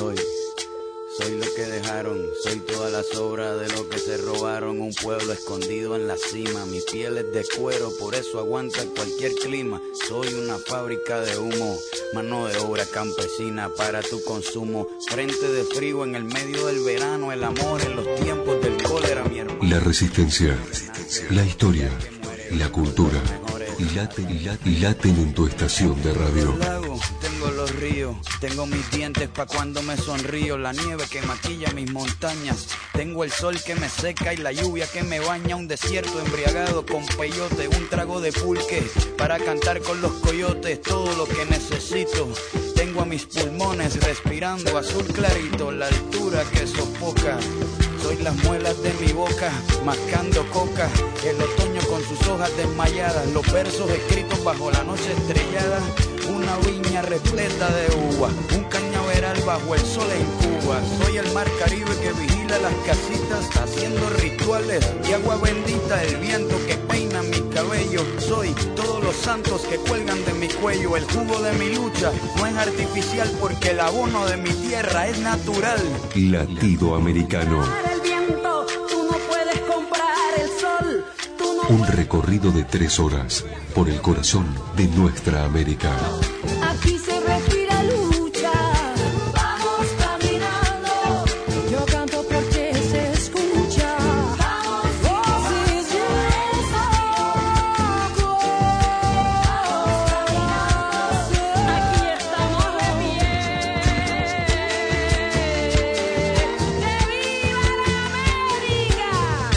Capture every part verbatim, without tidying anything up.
soy. Soy lo que dejaron, soy toda la sobra de lo que se robaron. Un pueblo escondido en la cima, mi piel es de cuero, por eso aguanta cualquier clima. Soy una fábrica de humo, mano de obra campesina para tu consumo. Frente de frío en el medio del verano, el amor en los tiempos del cólera, mi hermano. La resistencia, la historia, la cultura, laten, y laten, y laten en tu estación de radio. Tengo los ríos, tengo mis dientes pa' cuando me sonrío, la nieve que maquilla mis montañas, tengo el sol que me seca y la lluvia que me baña, un desierto embriagado con peyote, un trago de pulque para cantar con los coyotes, todo lo que necesito. Tengo a mis pulmones respirando azul clarito, la altura que sofoca. Soy las muelas de mi boca, mascando coca, el otoño con sus hojas desmayadas, los versos escritos bajo la noche estrellada, una viña repleta de uva, un cañaveral bajo el sol en Cuba. Soy el mar Caribe que vigila las casitas, haciendo rituales y agua bendita, el viento que peina mi cabello. Soy todos los santos que cuelgan de mi cuello, el jugo de mi lucha no es artificial porque el abono de mi tierra es natural. Latido Americano. Un recorrido de tres horas por el corazón de nuestra América. Aquí se respira lucha. Vamos caminando. Yo canto porque se escucha. Vamos, vamos aquí estamos de pie. ¡Que viva la América!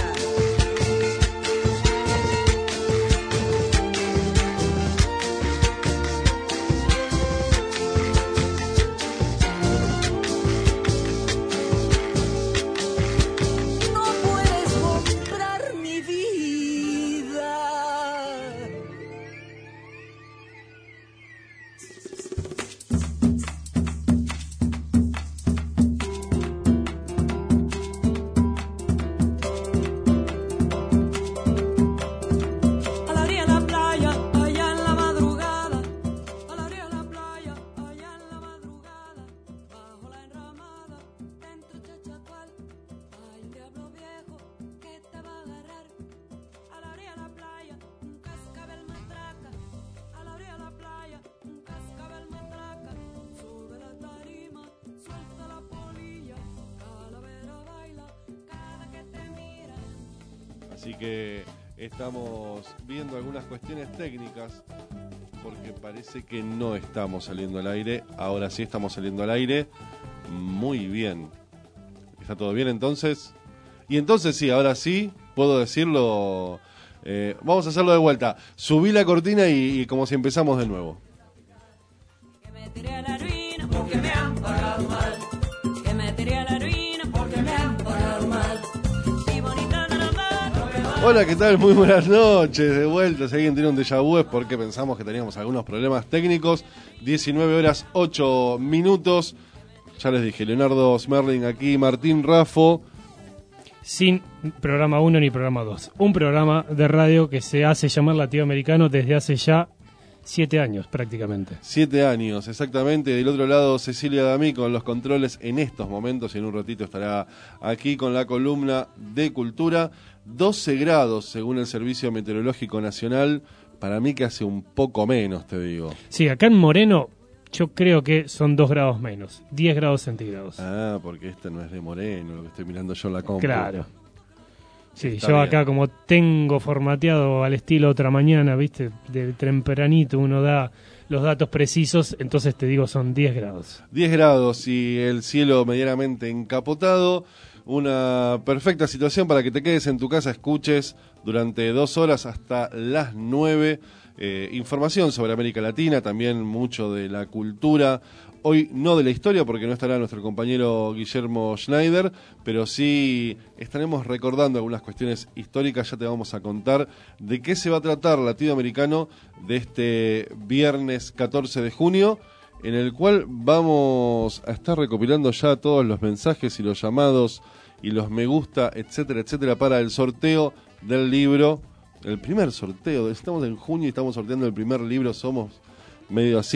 Así que estamos viendo algunas cuestiones técnicas porque parece que no estamos saliendo al aire. Ahora sí estamos saliendo al aire. Muy bien. ¿Está todo bien entonces? Y entonces sí, ahora sí, puedo decirlo. Eh, vamos a hacerlo de vuelta. Subí la cortina y, y como si empezamos de nuevo. Que me tiré a la ruina porque me han pagado mal. Que me tiré a la ruina porque me han pagado mal. Y bonita nada más. Hola, ¿qué tal? Muy buenas noches. De vuelta. Si alguien tiene un déjà vu es porque pensamos que teníamos algunos problemas técnicos. diecinueve horas ocho minutos. Ya les dije, Leonardo Smerling aquí, Martín Raffo. Sin programa uno ni programa dos. Un programa de radio que se hace llamar Latido Americano desde hace ya siete años prácticamente. Siete años, exactamente. Del otro lado, Cecilia Damí con los controles en estos momentos y en un ratito estará aquí con la columna de Cultura. doce grados según el Servicio Meteorológico Nacional. Para mí que hace un poco menos, te digo. Sí, acá en Moreno yo creo que son dos grados menos, diez grados centígrados. Ah, porque este no es de Moreno, lo que estoy mirando yo en la compu. Claro. Sí, Está yo bien. acá como tengo formateado al estilo Otra Mañana, viste, de tempranito uno da los datos precisos, entonces te digo son diez grados. diez grados y el cielo medianamente encapotado. Una perfecta situación para que te quedes en tu casa, escuches durante dos horas hasta las nueve. Eh, información sobre América Latina, también mucho de la cultura. Hoy no de la historia porque no estará nuestro compañero Guillermo Schneider, pero sí estaremos recordando algunas cuestiones históricas. Ya te vamos a contar de qué se va a tratar Latido Americano de este viernes catorce de junio, en el cual vamos a estar recopilando ya todos los mensajes y los llamados y los me gusta, etcétera, etcétera, para el sorteo del libro. El primer sorteo, estamos en junio y estamos sorteando el primer libro, somos medio así.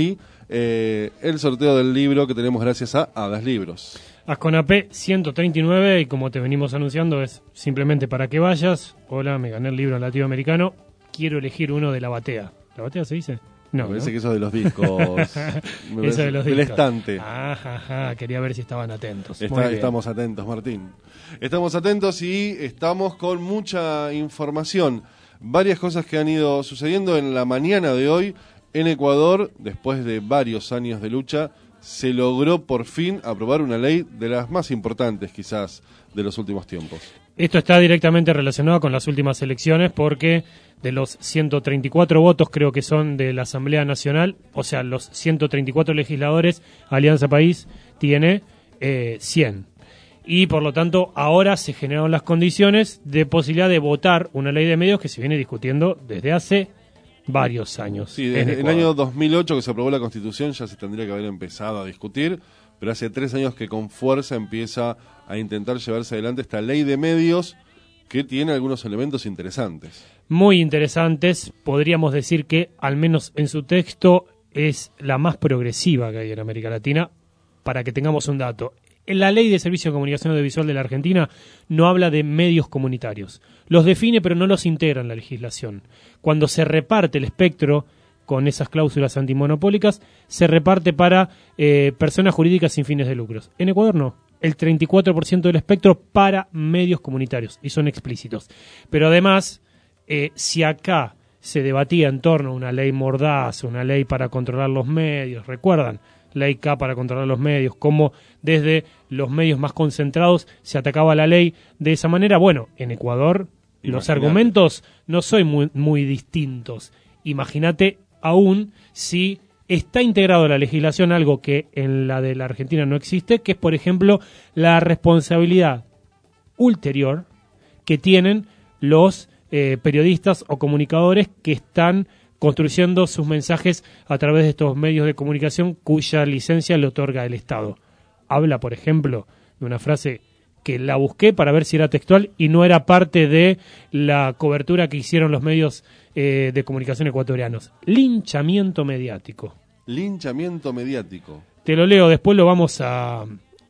eh, el sorteo del libro que tenemos gracias a Hadas Libros. Asconapé ciento treinta y nueve, y como te venimos anunciando, es simplemente para que vayas. Hola, me gané el libro latinoamericano, quiero elegir uno de la batea. ¿La batea se dice? No, me parece ¿no? que eso de los discos. Me Eso de los del discos. estante. Ajá, ajá, quería ver si estaban atentos. Está- Muy bien. estamos atentos, Martín. Estamos atentos y estamos con mucha información. Varias cosas que han ido sucediendo en la mañana de hoy en Ecuador. Después de varios años de lucha, se logró por fin aprobar una ley de las más importantes, quizás, de los últimos tiempos. Esto está directamente relacionado con las últimas elecciones porque de los ciento treinta y cuatro votos creo que son de la Asamblea Nacional, o sea, los ciento treinta y cuatro legisladores, Alianza País tiene eh, cien. Y por lo tanto ahora se generaron las condiciones de posibilidad de votar una ley de medios que se viene discutiendo desde hace varios años. Sí, en desde el Ecuador. año dos mil ocho que se aprobó la Constitución ya se tendría que haber empezado a discutir, pero hace tres años que con fuerza empieza a intentar llevarse adelante esta ley de medios que tiene algunos elementos interesantes. Muy interesantes, podríamos decir que al menos en su texto es la más progresiva que hay en América Latina. Para que tengamos un dato, la Ley de Servicio de Comunicación Audiovisual de la Argentina no habla de medios comunitarios, los define pero no los integra en la legislación. Cuando se reparte el espectro con esas cláusulas antimonopólicas, se reparte para eh, personas jurídicas sin fines de lucros. En Ecuador no. El treinta y cuatro por ciento del espectro para medios comunitarios, y son explícitos. Pero además, eh, si acá se debatía en torno a una ley Mordaza, una ley para controlar los medios, ¿recuerdan? Ley K para controlar los medios, cómo desde los medios más concentrados se atacaba la ley de esa manera. Bueno, en Ecuador los Imagínate. argumentos no son muy, muy distintos. Imagínate aún si está integrado en la legislación algo que en la de la Argentina no existe, que es, por ejemplo, la responsabilidad ulterior que tienen los eh, periodistas o comunicadores que están construyendo sus mensajes a través de estos medios de comunicación cuya licencia le otorga el Estado. Habla, por ejemplo, de una frase que la busqué para ver si era textual y no era parte de la cobertura que hicieron los medios eh, de comunicación ecuatorianos. Linchamiento mediático. Linchamiento mediático. Te lo leo, después lo vamos a,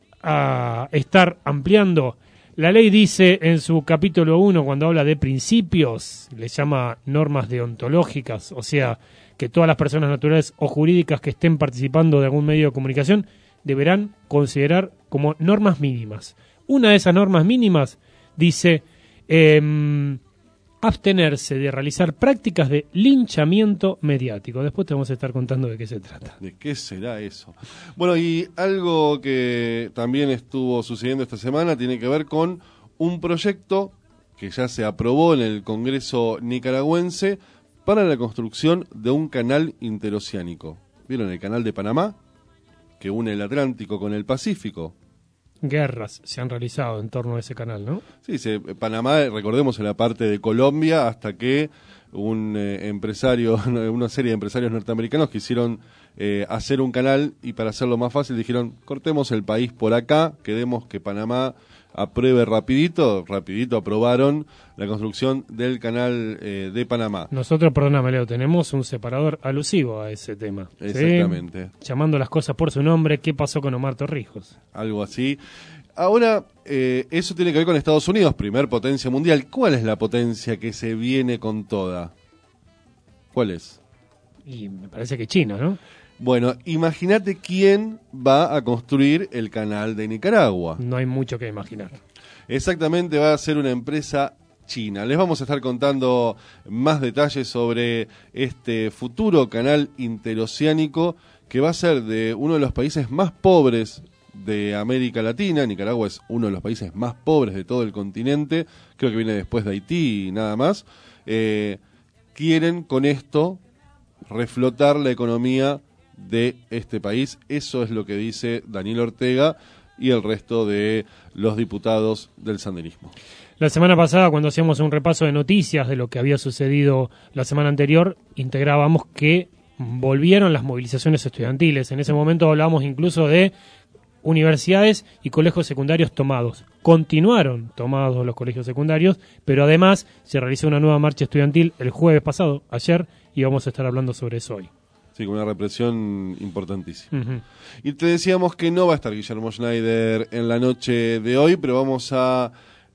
a estar ampliando. La ley dice en su capítulo uno, cuando habla de principios, le llama normas deontológicas, o sea, que todas las personas naturales o jurídicas que estén participando de algún medio de comunicación deberán considerar como normas mínimas. Una de esas normas mínimas dice eh, abstenerse de realizar prácticas de linchamiento mediático. Después te vamos a estar contando de qué se trata. ¿De qué será eso? Bueno, y algo que también estuvo sucediendo esta semana tiene que ver con un proyecto que ya se aprobó en el Congreso nicaragüense para la construcción de un canal interoceánico. ¿Vieron el canal de Panamá? Que une el Atlántico con el Pacífico. Guerras se han realizado en torno a ese canal, ¿no? Sí, se, Panamá, recordemos, en la parte de Colombia, hasta que un eh, empresario, una serie de empresarios norteamericanos quisieron eh, hacer un canal y para hacerlo más fácil dijeron, cortemos el país por acá, queremos que Panamá apruebe rapidito, rapidito aprobaron la construcción del canal eh, de Panamá. Nosotros, perdóname Leo, tenemos un separador alusivo a ese tema. ¿sí? Exactamente. Llamando las cosas por su nombre, ¿qué pasó con Omar Torrijos? Algo así. Ahora, eh, eso tiene que ver con Estados Unidos, primer potencia mundial. ¿Cuál es la potencia que se viene con toda? ¿Cuál es? Y me parece que China, ¿no? Bueno, imagínate quién va a construir el canal de Nicaragua. No hay mucho que imaginar. Exactamente, va a ser una empresa china. Les vamos a estar contando más detalles sobre este futuro canal interoceánico que va a ser de uno de los países más pobres de América Latina. Nicaragua es uno de los países más pobres de todo el continente, creo que viene después de Haití y nada más. Eh, quieren con esto reflotar la economía de este país. Eso es lo que dice Daniel Ortega y el resto de los diputados del sandinismo. La semana pasada, cuando hacíamos un repaso de noticias de lo que había sucedido la semana anterior, integrábamos que volvieron las movilizaciones estudiantiles. En ese momento hablábamos incluso de universidades y colegios secundarios tomados. Continuaron tomados los colegios secundarios, pero además se realizó una nueva marcha estudiantil el jueves pasado, ayer, y vamos a estar hablando sobre eso hoy. Sí, con una represión importantísima. Uh-huh. Y te decíamos que no va a estar Guillermo Schneider en la noche de hoy, pero vamos a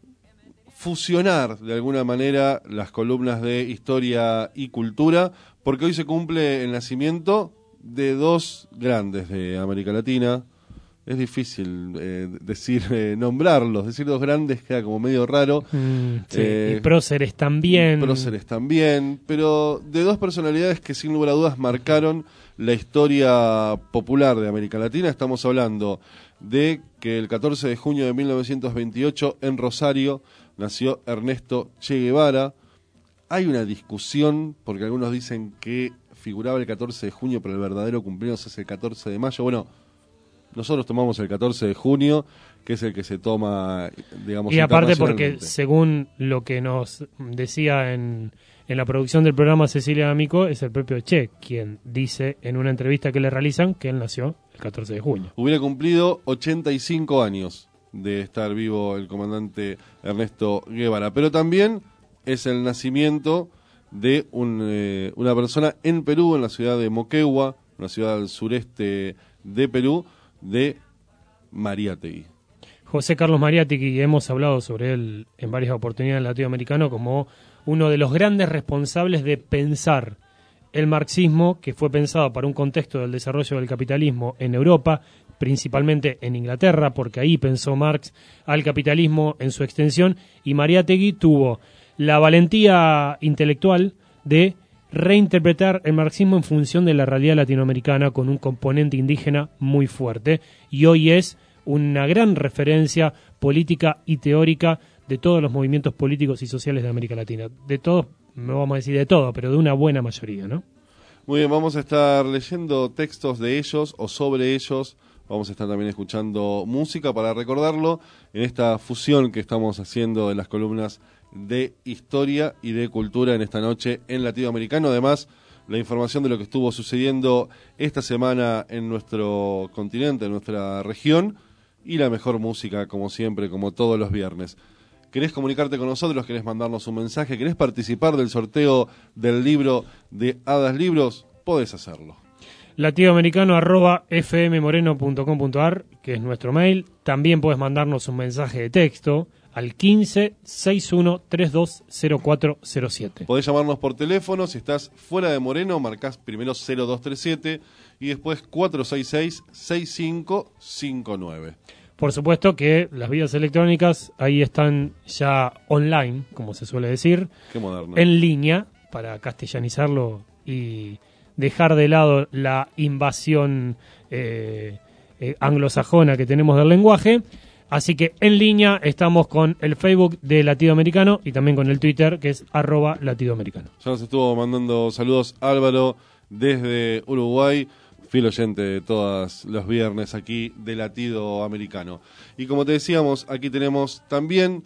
fusionar de alguna manera las columnas de historia y cultura, porque hoy se cumple el nacimiento de dos grandes de América Latina. Es difícil eh, decir, eh, nombrarlos, decir dos grandes queda como medio raro. Mm, sí. Eh, y próceres también. Próceres también, pero de dos personalidades que sin lugar a dudas marcaron la historia popular de América Latina. Estamos hablando de que el catorce de junio de mil novecientos veintiocho en Rosario nació Ernesto Che Guevara. Hay una discusión, porque algunos dicen que figuraba el catorce de junio, pero el verdadero cumpleaños es el catorce de mayo. Bueno, nosotros tomamos el catorce de junio, que es el que se toma, digamos, y aparte porque internacionalmente. según lo que nos decía en, en la producción del programa Cecilia D'Amico, es el propio Che quien dice en una entrevista que le realizan que él nació el catorce de junio. Hubiera cumplido ochenta y cinco años de estar vivo el comandante Ernesto Guevara, pero también es el nacimiento de un, eh, una persona en Perú, en la ciudad de Moquegua, una ciudad al sureste de Perú, de Mariátegui. José Carlos Mariátegui, hemos hablado sobre él en varias oportunidades en latinoamericano como uno de los grandes responsables de pensar el marxismo, que fue pensado para un contexto del desarrollo del capitalismo en Europa, principalmente en Inglaterra, porque ahí pensó Marx al capitalismo en su extensión, y Mariátegui tuvo la valentía intelectual de reinterpretar el marxismo en función de la realidad latinoamericana con un componente indígena muy fuerte, y hoy es una gran referencia política y teórica de todos los movimientos políticos y sociales de América Latina. De todos, no vamos a decir de todo, pero de una buena mayoría, ¿no? Muy bien, vamos a estar leyendo textos de ellos o sobre ellos. Vamos a estar también escuchando música para recordarlo en esta fusión que estamos haciendo de las columnas de historia y de cultura en esta noche en Latinoamericano. Además, la información de lo que estuvo sucediendo esta semana en nuestro continente, en nuestra región, y la mejor música, como siempre, como todos los viernes. ¿Querés comunicarte con nosotros? ¿Querés mandarnos un mensaje? ¿Querés participar del sorteo del libro de Hadas Libros? Podés hacerlo. latinoamericano arroba fmmoreno punto com punto ar, que es nuestro mail. También puedes mandarnos un mensaje de texto al quince sesenta y uno treinta y dos cero cuatro cero siete. Podés llamarnos por teléfono. Si estás fuera de Moreno, marcás primero cero dos tres siete y después cuatro seis seis, seis cinco cinco nueve. Por supuesto que las vías electrónicas ahí están ya online, como se suele decir. Qué moderno. En línea, para castellanizarlo y dejar de lado la invasión eh, eh, anglosajona que tenemos del lenguaje. Así que en línea estamos con el Facebook de Latinoamericano y también con el Twitter, que es arroba Latinoamericano. Ya nos estuvo mandando saludos Álvaro desde Uruguay, fiel oyente de todos los viernes aquí de Latido Americano. Y como te decíamos, aquí tenemos también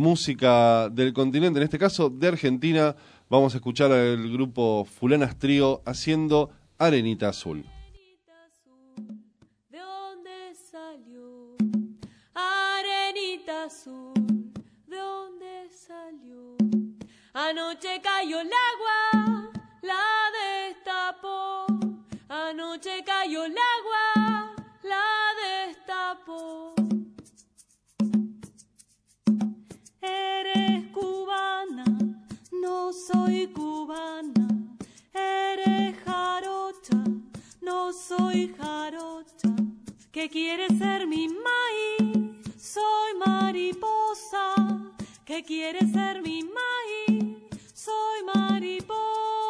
música del continente, en este caso de Argentina. Vamos a escuchar al grupo Fulanas Trío haciendo Arenita Azul. ¿De dónde salió? Arenita azul, ¿de dónde salió? Anoche cayó el agua, la destapó. Anoche cayó el agua, la destapó. Eres cubana, no soy cubana. Eres jarocha, no soy jarocha. ¿Qué quieres ser mi maíz? Soy mariposa. ¿Qué quieres ser mi maíz? Soy mariposa.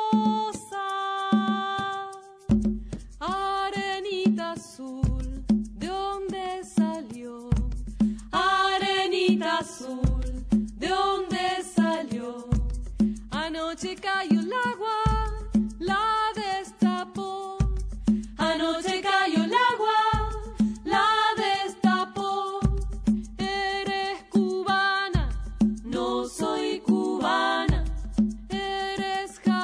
Arenita azul, ¿de dónde salió? Arenita azul, ¿de dónde salió? Anoche cayó el agua, la destapó. Anoche cayó el agua, la destapó. Eres cubana, no soy cubana. Eres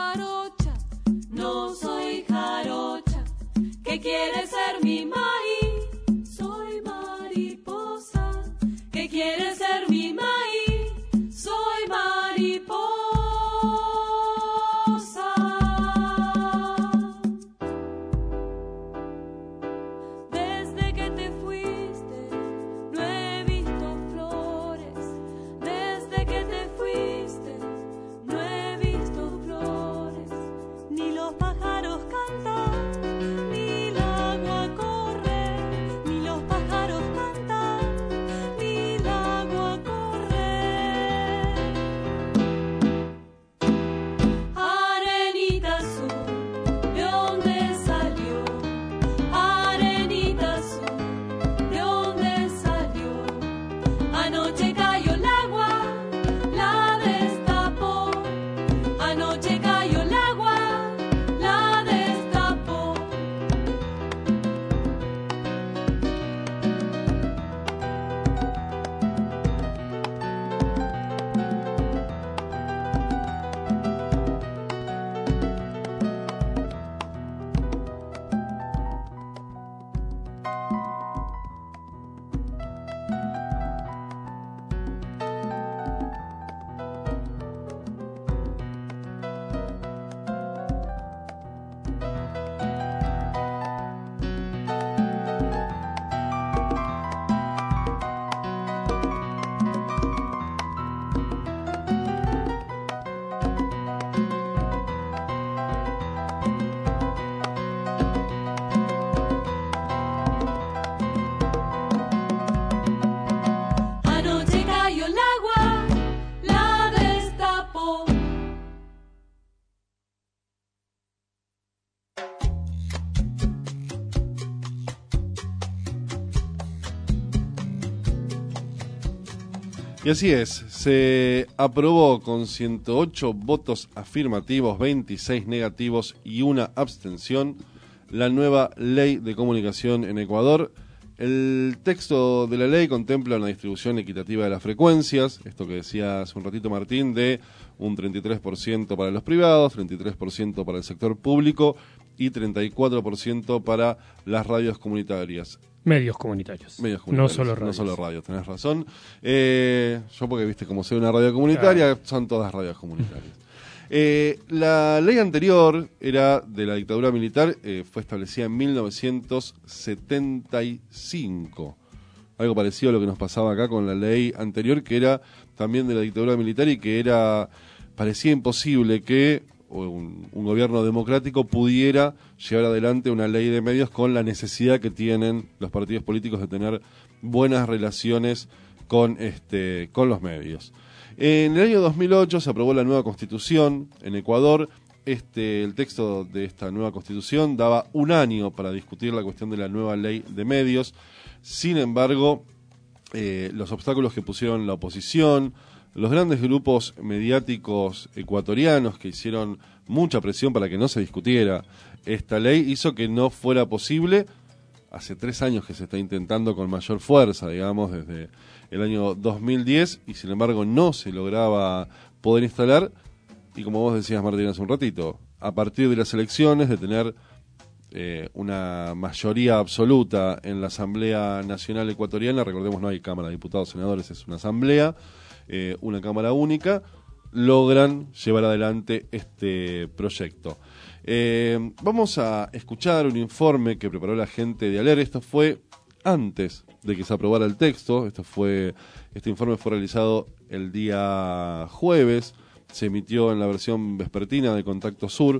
Y así es, se aprobó con ciento ocho votos afirmativos, veintiséis negativos y una abstención la nueva ley de comunicación en Ecuador. El texto de la ley contempla una distribución equitativa de las frecuencias, esto que decía hace un ratito Martín, de un treinta y tres por ciento para los privados, treinta y tres por ciento para el sector público y treinta y cuatro por ciento para las radios comunitarias. Medios comunitarios. Medios comunitarios. No solo radios. No solo radios, tenés razón. Eh, yo porque viste como soy una radio comunitaria, claro. Son todas radios comunitarias. Eh, la ley anterior era de la dictadura militar, eh, fue establecida en mil novecientos setenta y cinco. Algo parecido a lo que nos pasaba acá con la ley anterior, que era también de la dictadura militar y que era parecía imposible que un, un gobierno democrático pudiera llevar adelante una ley de medios con la necesidad que tienen los partidos políticos de tener buenas relaciones con este con los medios. En el año dos mil ocho se aprobó la nueva Constitución en Ecuador. Este, el texto de esta nueva Constitución daba un año para discutir la cuestión de la nueva ley de medios. Sin embargo, eh, los obstáculos que pusieron la oposición, los grandes grupos mediáticos ecuatorianos que hicieron mucha presión para que no se discutiera esta ley, hizo que no fuera posible. Hace tres años que se está intentando con mayor fuerza, digamos, desde el año dos mil diez, y sin embargo no se lograba poder instalar. Y como vos decías, Martín, hace un ratito, a partir de las elecciones, de tener eh, una mayoría absoluta en la Asamblea Nacional Ecuatoriana, recordemos, no hay Cámara de Diputados, Senadores, es una asamblea, eh, una Cámara única, logran llevar adelante este proyecto. Eh, vamos a escuchar un informe que preparó la gente de ALER. Esto fue antes de que se aprobara el texto. Esto fue, este informe fue realizado el día jueves. Se emitió en la versión vespertina de Contacto Sur,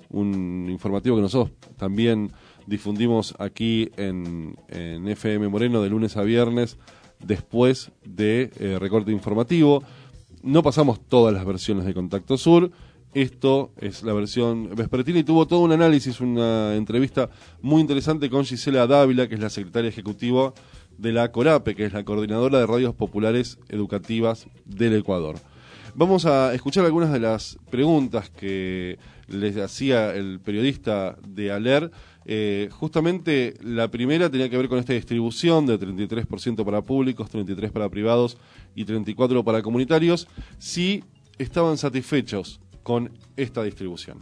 un informativo que nosotros también difundimos aquí en, en F M Moreno de lunes a viernes después de eh, recorte informativo. No pasamos todas las versiones de Contacto Sur. Esto es la versión vespertina y tuvo todo un análisis, una entrevista muy interesante con Gisela Dávila, que es la secretaria ejecutiva de la CORAPE, que es la Coordinadora de Radios Populares Educativas del Ecuador. Vamos a escuchar algunas de las preguntas que les hacía el periodista de ALER. Eh, justamente la primera tenía que ver con esta distribución de treinta y tres por ciento para públicos, treinta y tres por ciento para privados y treinta y cuatro por ciento para comunitarios. Si estaban satisfechos con esta distribución.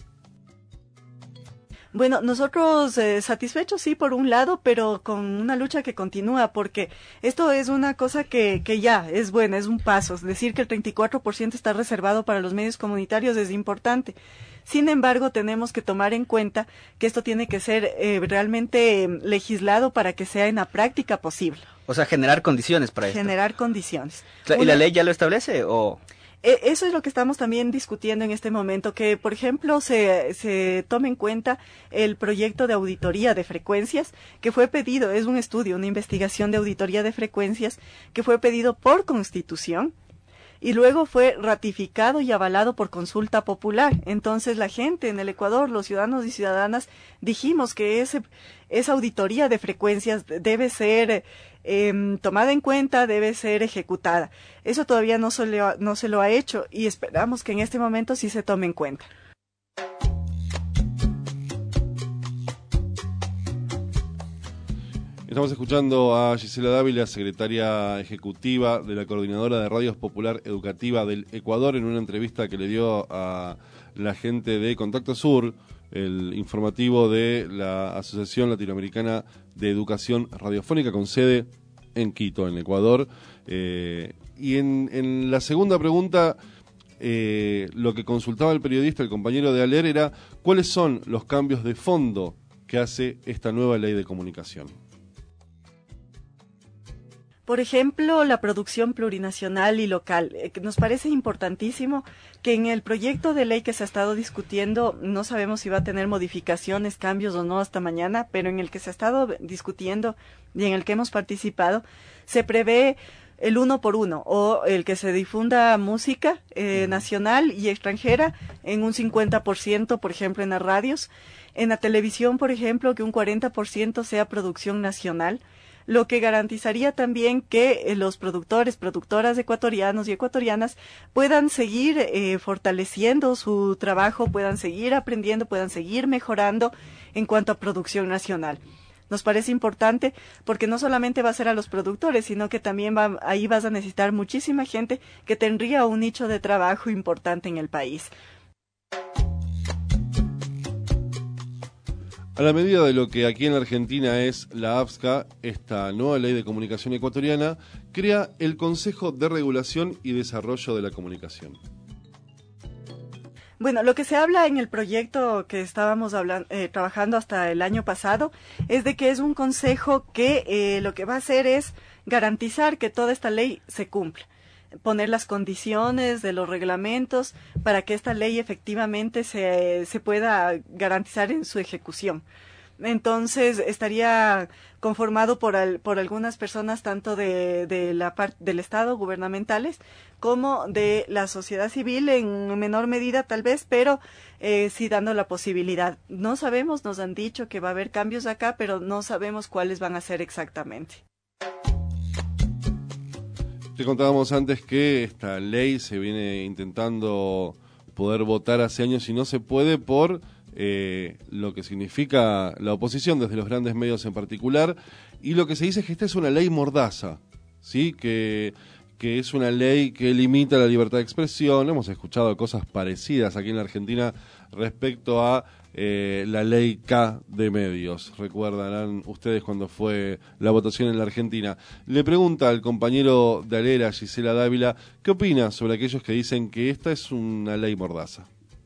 Bueno, nosotros eh, satisfechos sí por un lado, pero con una lucha que continúa, porque esto es una cosa que, que ya es buena, es un paso. Es decir, que el treinta y cuatro por ciento está reservado para los medios comunitarios es importante. Sin embargo, tenemos que tomar en cuenta que esto tiene que ser eh, realmente eh, legislado para que sea en la práctica posible. O sea, generar condiciones para esto. Generar condiciones. ¿Y una... la ley ya lo establece o...? Eso es lo que estamos también discutiendo en este momento, que por ejemplo se, se tome en cuenta el proyecto de auditoría de frecuencias que fue pedido, es un estudio, una investigación de auditoría de frecuencias que fue pedido por Constitución y luego fue ratificado y avalado por consulta popular. Entonces la gente en el Ecuador, los ciudadanos y ciudadanas, dijimos que ese, esa auditoría de frecuencias debe ser eh, tomada en cuenta, debe ser ejecutada. Eso todavía no se, le ha, no se lo ha hecho y esperamos que en este momento sí se tome en cuenta. Estamos escuchando a Gisela Dávila, secretaria ejecutiva de la Coordinadora de Radios Popular Educativa del Ecuador, en una entrevista que le dio a la gente de Contacto Sur, el informativo de la Asociación Latinoamericana de Educación Radiofónica con sede en Quito, en Ecuador. Eh, y en, en la segunda pregunta, eh, lo que consultaba el periodista, el compañero de ALER, era cuáles son los cambios de fondo que hace esta nueva ley de comunicación. Por ejemplo, la producción plurinacional y local. Eh, nos parece importantísimo que en el proyecto de ley que se ha estado discutiendo, no sabemos si va a tener modificaciones, cambios o no hasta mañana, pero en el que se ha estado discutiendo y en el que hemos participado, se prevé el uno por uno, o el que se difunda música eh, nacional y extranjera en un cincuenta por ciento, por ejemplo, en las radios. En la televisión, por ejemplo, que un cuarenta por ciento sea producción nacional. lo que garantizaría también que eh, los productores, productoras ecuatorianos y ecuatorianas puedan seguir eh, fortaleciendo su trabajo, puedan seguir aprendiendo, puedan seguir mejorando en cuanto a producción nacional. Nos parece importante porque no solamente va a ser a los productores, sino que también va, ahí vas a necesitar muchísima gente que tendría un nicho de trabajo importante en el país. A la medida de lo que aquí en la Argentina es la A F S C A, esta nueva ley de comunicación ecuatoriana, crea el Consejo de Regulación y Desarrollo de la Comunicación. Bueno, lo que se habla en el proyecto que estábamos hablando, eh, trabajando hasta el año pasado es de que es un consejo que eh, lo que va a hacer es garantizar que toda esta ley se cumpla, poner las condiciones de los reglamentos para que esta ley efectivamente se, se pueda garantizar en su ejecución. Entonces estaría conformado por, al, por algunas personas tanto de, de la parte del Estado, gubernamentales, como de la sociedad civil en menor medida tal vez, pero eh, sí dando la posibilidad. No sabemos, nos han dicho que va a haber cambios acá, pero no sabemos cuáles van a ser exactamente. Te contábamos antes que esta ley se viene intentando poder votar hace años y no se puede por eh, lo que significa la oposición desde los grandes medios en particular, y lo que se dice es que esta es una ley mordaza, ¿sí? que, que es una ley que limita la libertad de expresión. Hemos escuchado cosas parecidas aquí en la Argentina respecto a eh, la ley K de medios. Recuerdarán ustedes cuando fue la votación en la Argentina. Le pregunta al compañero de Alera, Gisela Dávila, ¿qué opina sobre aquellos que dicen que esta es una ley mordaza?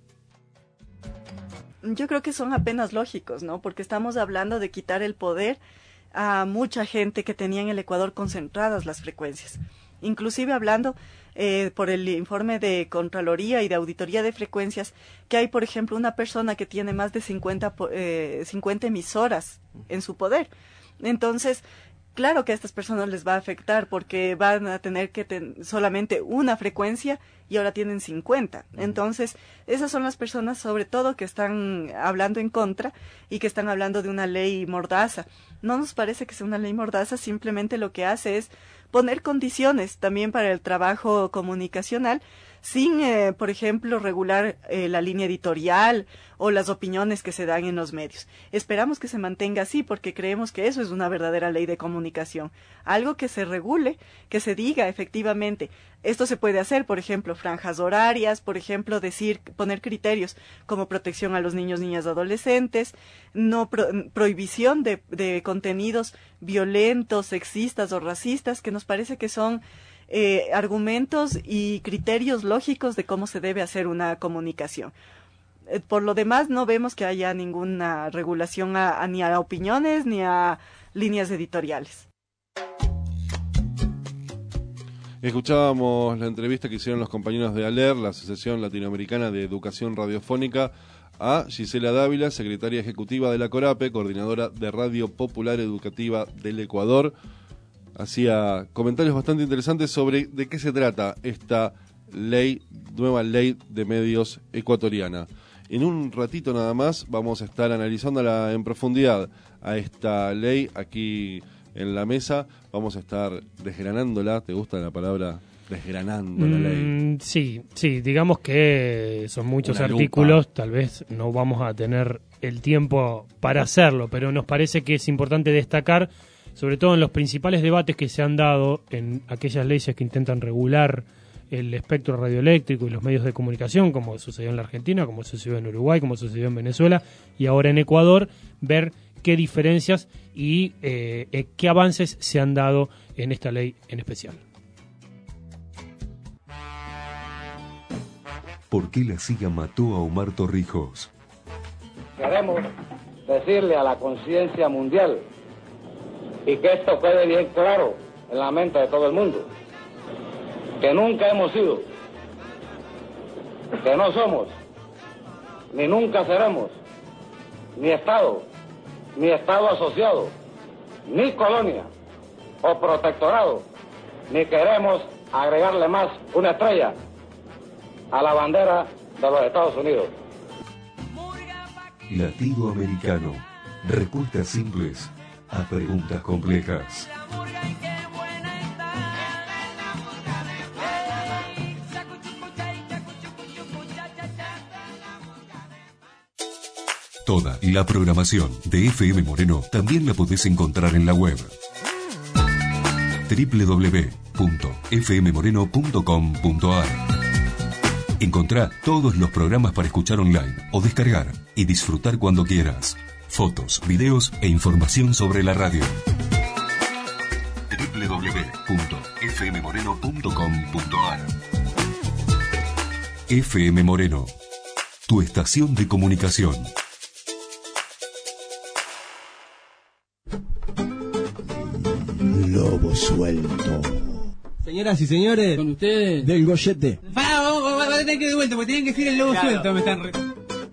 Yo creo que son apenas lógicos, ¿no? Porque estamos hablando de quitar el poder a mucha gente que tenía en el Ecuador concentradas las frecuencias. Inclusive hablando eh, por el informe de Contraloría y de Auditoría de Frecuencias, que hay, por ejemplo, una persona que tiene más de cincuenta, eh, cincuenta emisoras en su poder. Entonces, claro que a estas personas les va a afectar porque van a tener que ten- solamente una frecuencia y ahora tienen cincuenta. Entonces, esas son las personas sobre todo que están hablando en contra y que están hablando de una ley mordaza. No nos parece que sea una ley mordaza, simplemente lo que hace es poner condiciones también para el trabajo comunicacional sin, eh, por ejemplo, regular eh, la línea editorial o las opiniones que se dan en los medios. Esperamos que se mantenga así porque creemos que eso es una verdadera ley de comunicación. Algo que se regule, que se diga efectivamente. Esto se puede hacer, por ejemplo, franjas horarias, por ejemplo, decir, poner criterios como protección a los niños, niñas, adolescentes, no pro, prohibición de, de contenidos violentos, sexistas o racistas, que nos parece que son eh, argumentos y criterios lógicos de cómo se debe hacer una comunicación. Eh, por lo demás, no vemos que haya ninguna regulación a, a, ni a opiniones ni a líneas editoriales. Escuchábamos la entrevista que hicieron los compañeros de ALER, la Asociación Latinoamericana de Educación Radiofónica, a Gisela Dávila, secretaria ejecutiva de la CORAPE, coordinadora de Radio Popular Educativa del Ecuador. Hacía comentarios bastante interesantes sobre de qué se trata esta ley, nueva ley de medios ecuatoriana. En un ratito nada más vamos a estar analizándola en profundidad a esta ley aquí en la mesa. Vamos a estar desgranándola. ¿Te gusta la palabra desgranando la ley? Mm, sí, sí, digamos que son muchos Una artículos, lupa. tal vez no vamos a tener el tiempo para hacerlo, pero nos parece que es importante destacar, sobre todo en los principales debates que se han dado en aquellas leyes que intentan regular el espectro radioeléctrico y los medios de comunicación, como sucedió en la Argentina, como sucedió en Uruguay, como sucedió en Venezuela y ahora en Ecuador, ver qué diferencias y eh, eh, qué avances se han dado en esta ley en especial. ¿Por qué la C I A mató a Omar Torrijos? Queremos decirle a la conciencia mundial y que esto quede bien claro en la mente de todo el mundo, que nunca hemos sido, que no somos, ni nunca seremos, ni Estado, ni Estado asociado, ni colonia o protectorado, ni queremos agregarle más una estrella a la bandera de los Estados Unidos. Latido Americano. Respuestas simples a preguntas complejas. Toda la programación de F M Moreno también la podés encontrar en la web doble u doble u doble u punto f m moreno punto com punto a r. Encontrá todos los programas para escuchar online o descargar y disfrutar cuando quieras. Fotos, videos e información sobre la radio. doble u doble u doble u punto f m moreno punto com punto a r. F M Moreno, tu estación de comunicación. Lobo suelto. Señoras y señores, con ustedes, del Goyete. Va, vamos, vamos, vamos a tener que ir de vuelta, porque tienen que decir el lobo claro. suelto. Me están re...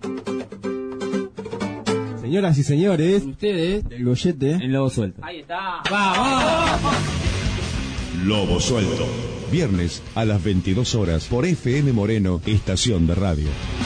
Señoras y señores, con ustedes, del Goyete, el lobo suelto. Ahí está. ¡Vamos! Lobo suelto. Viernes a las veintidós horas por F M Moreno, estación de radio.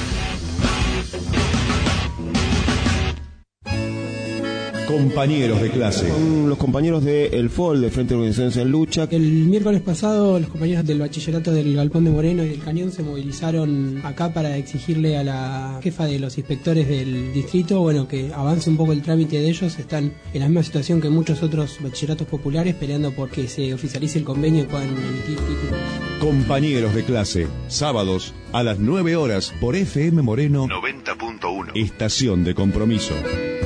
Compañeros de clase. Son los compañeros de El F O L, de Frente de Organizaciones en Lucha. El miércoles pasado los compañeros del bachillerato del Galpón de Moreno y del Cañón se movilizaron acá para exigirle a la jefa de los inspectores del distrito, bueno, que avance un poco el trámite de ellos. Están en la misma situación que muchos otros bachilleratos populares, peleando por que se oficialice el convenio y puedan emitir títulos. Compañeros de clase, sábados a las nueve horas por F M Moreno noventa punto uno, estación de compromiso.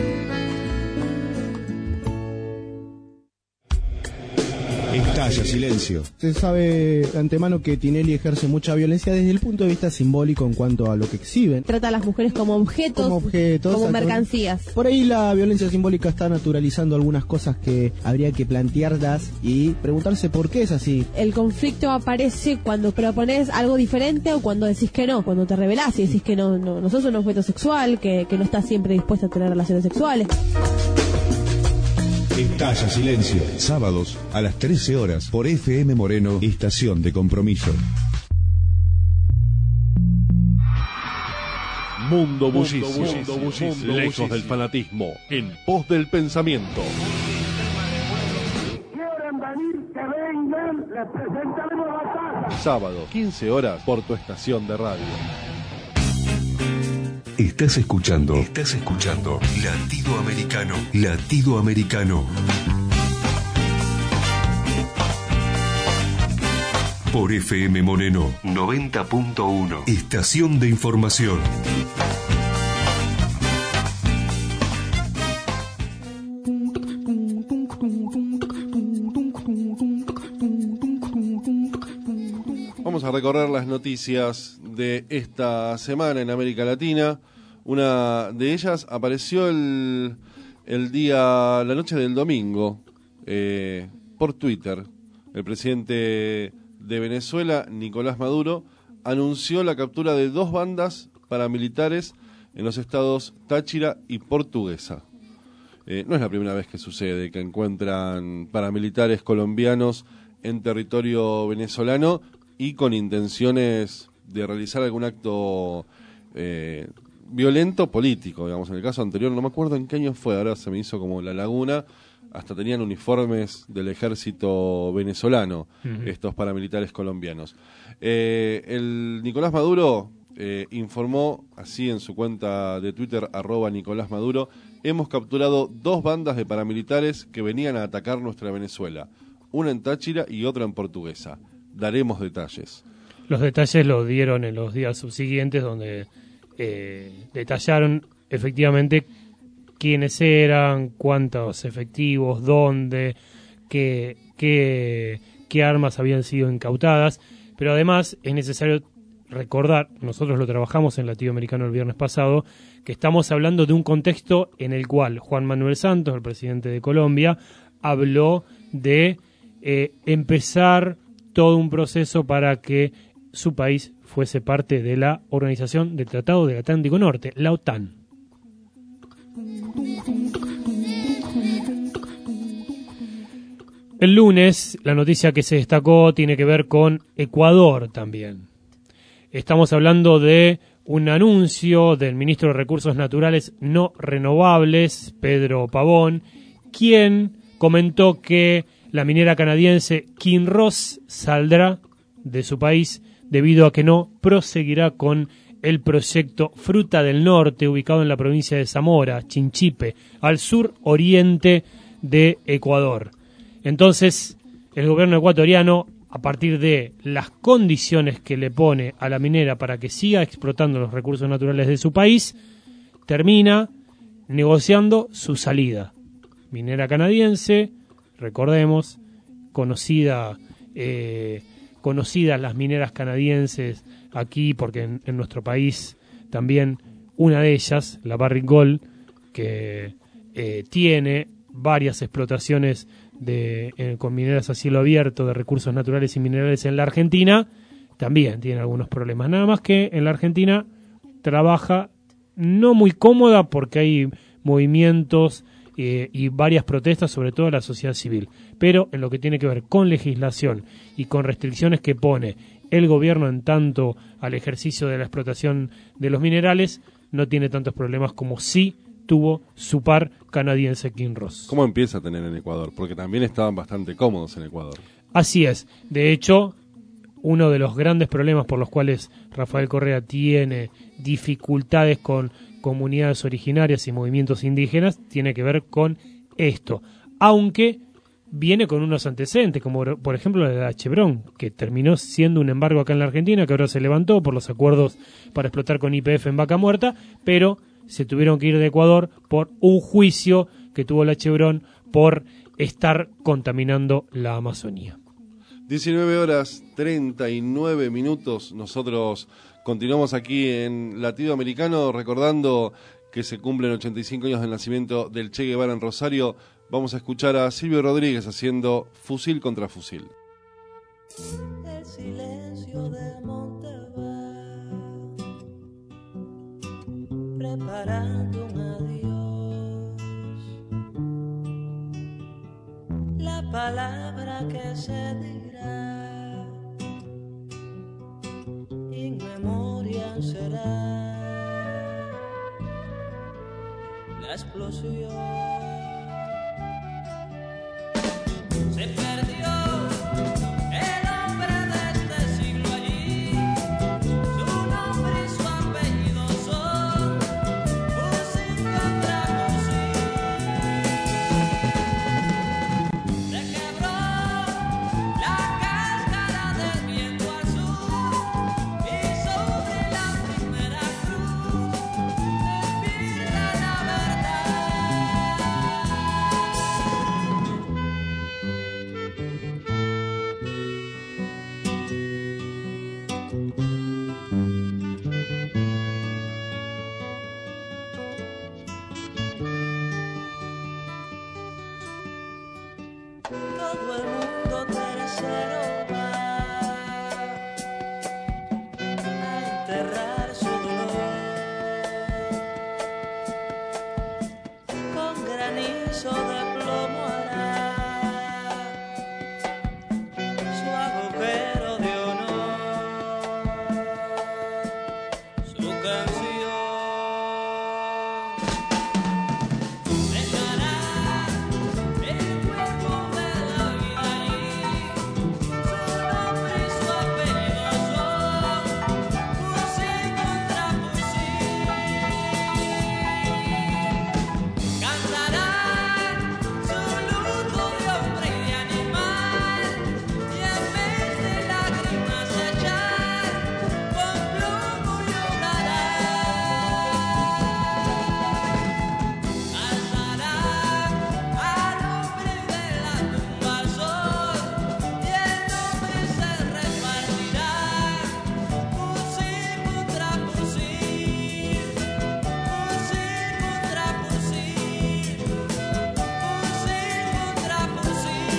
Estalla silencio. Se sabe de antemano que Tinelli ejerce mucha violencia desde el punto de vista simbólico en cuanto a lo que exhiben. Trata a las mujeres como objetos, como, objetos, como mercancías. Por ahí la violencia simbólica está naturalizando algunas cosas que habría que plantearlas y preguntarse por qué es así. El conflicto aparece cuando propones algo diferente o cuando decís que no, cuando te revelás y decís que no, no, no sos un objeto sexual, que, que no estás siempre dispuesta a tener relaciones sexuales. Estalla silencio, sábados a las trece horas por F M Moreno, estación de compromiso. Mundo bullicio, mundo bullicio, lejos del fanatismo, en pos del pensamiento. Quieren venir, que vengan, les presentaremos batalla. Sábado, quince horas por tu estación de radio. Estás escuchando, estás escuchando Latido Americano, Latido Americano. Por F M Moreno noventa punto uno, estación de información. Vamos a recorrer las noticias de esta semana en América Latina. Una de ellas apareció el, el día, la noche del domingo, eh, por Twitter. El presidente de Venezuela, Nicolás Maduro, anunció la captura de dos bandas paramilitares en los estados Táchira y Portuguesa. Eh, no es la primera vez que sucede que encuentran paramilitares colombianos en territorio venezolano y con intenciones de realizar algún acto eh, violento político, digamos. En el caso anterior, no me acuerdo en qué año fue, ahora se me hizo como la laguna, hasta tenían uniformes del ejército venezolano, uh-huh. estos paramilitares colombianos. Eh, el Nicolás Maduro eh, informó, así en su cuenta de Twitter, arroba Nicolás Maduro, hemos capturado dos bandas de paramilitares que venían a atacar nuestra Venezuela, una en Táchira y otra en Portuguesa. Daremos detalles. Los detalles los dieron en los días subsiguientes, donde eh, detallaron efectivamente quiénes eran, cuántos efectivos, dónde, qué, qué, qué armas habían sido incautadas. Pero además es necesario recordar, nosotros lo trabajamos en Latinoamericano el viernes pasado, que estamos hablando de un contexto en el cual Juan Manuel Santos, el presidente de Colombia, habló de eh, empezar todo un proceso para que su país fuese parte de la Organización del Tratado del Atlántico Norte, la OTAN. El lunes, la noticia que se destacó tiene que ver con Ecuador también. Estamos hablando de un anuncio del ministro de Recursos Naturales no renovables, Pedro Pavón, quien comentó que la minera canadiense Kinross saldrá de su país debido a que no proseguirá con el proyecto Fruta del Norte, ubicado en la provincia de Zamora, Chinchipe, al sur oriente de Ecuador. Entonces, el gobierno ecuatoriano, a partir de las condiciones que le pone a la minera para que siga explotando los recursos naturales de su país, termina negociando su salida. Minera canadiense, recordemos, conocida, eh, conocidas las mineras canadienses aquí, porque en, en nuestro país también una de ellas, la Barrick Gold, que eh, tiene varias explotaciones de eh, con mineras a cielo abierto de recursos naturales y minerales en la Argentina, también tiene algunos problemas. Nada más que en la Argentina trabaja no muy cómoda porque hay movimientos eh, y varias protestas, sobre todo de la sociedad civil. Pero en lo que tiene que ver con legislación y con restricciones que pone el gobierno en tanto al ejercicio de la explotación de los minerales, no tiene tantos problemas como sí tuvo su par canadiense Kinross. ¿Cómo empieza a tener en Ecuador? Porque también estaban bastante cómodos en Ecuador. Así es. De hecho, uno de los grandes problemas por los cuales Rafael Correa tiene dificultades con comunidades originarias y movimientos indígenas tiene que ver con esto. Aunque viene con unos antecedentes, como por ejemplo la de la Chevron, que terminó siendo un embargo acá en la Argentina, que ahora se levantó por los acuerdos para explotar con Y P F en Vaca Muerta, pero se tuvieron que ir de Ecuador por un juicio que tuvo la Chevron por estar contaminando la Amazonía. diecinueve horas treinta y nueve minutos. Nosotros continuamos aquí en Latido Americano recordando que se cumplen ochenta y cinco años del nacimiento del Che Guevara en Rosario. Vamos a escuchar a Silvio Rodríguez haciendo Fusil contra Fusil. El silencio de preparando un adiós, la palabra que se dirá, in memoria será la explosión. Se perdió el hombre de este siglo allí, su nombre y su apellido son fusil contra fusil. Se quebró la cáscara del viento azul y sobre la primera cruz despierta la verdad. Todo el mundo tercero va a enterrar su dolor con granizo de plomo hará su agujero de honor, su canción. Dejará el cuerpo de la vida allí, su nombre y su apellido son fusil contra fusil. Cantarán su luto de hombre y de animal, y en vez de lágrimas echar, con plomo llorarán. Alzarán al hombre de la tumba al sol, y el nombre se repartirá, fusil contra fusil, fusil contra fusil, fusil contra fusil.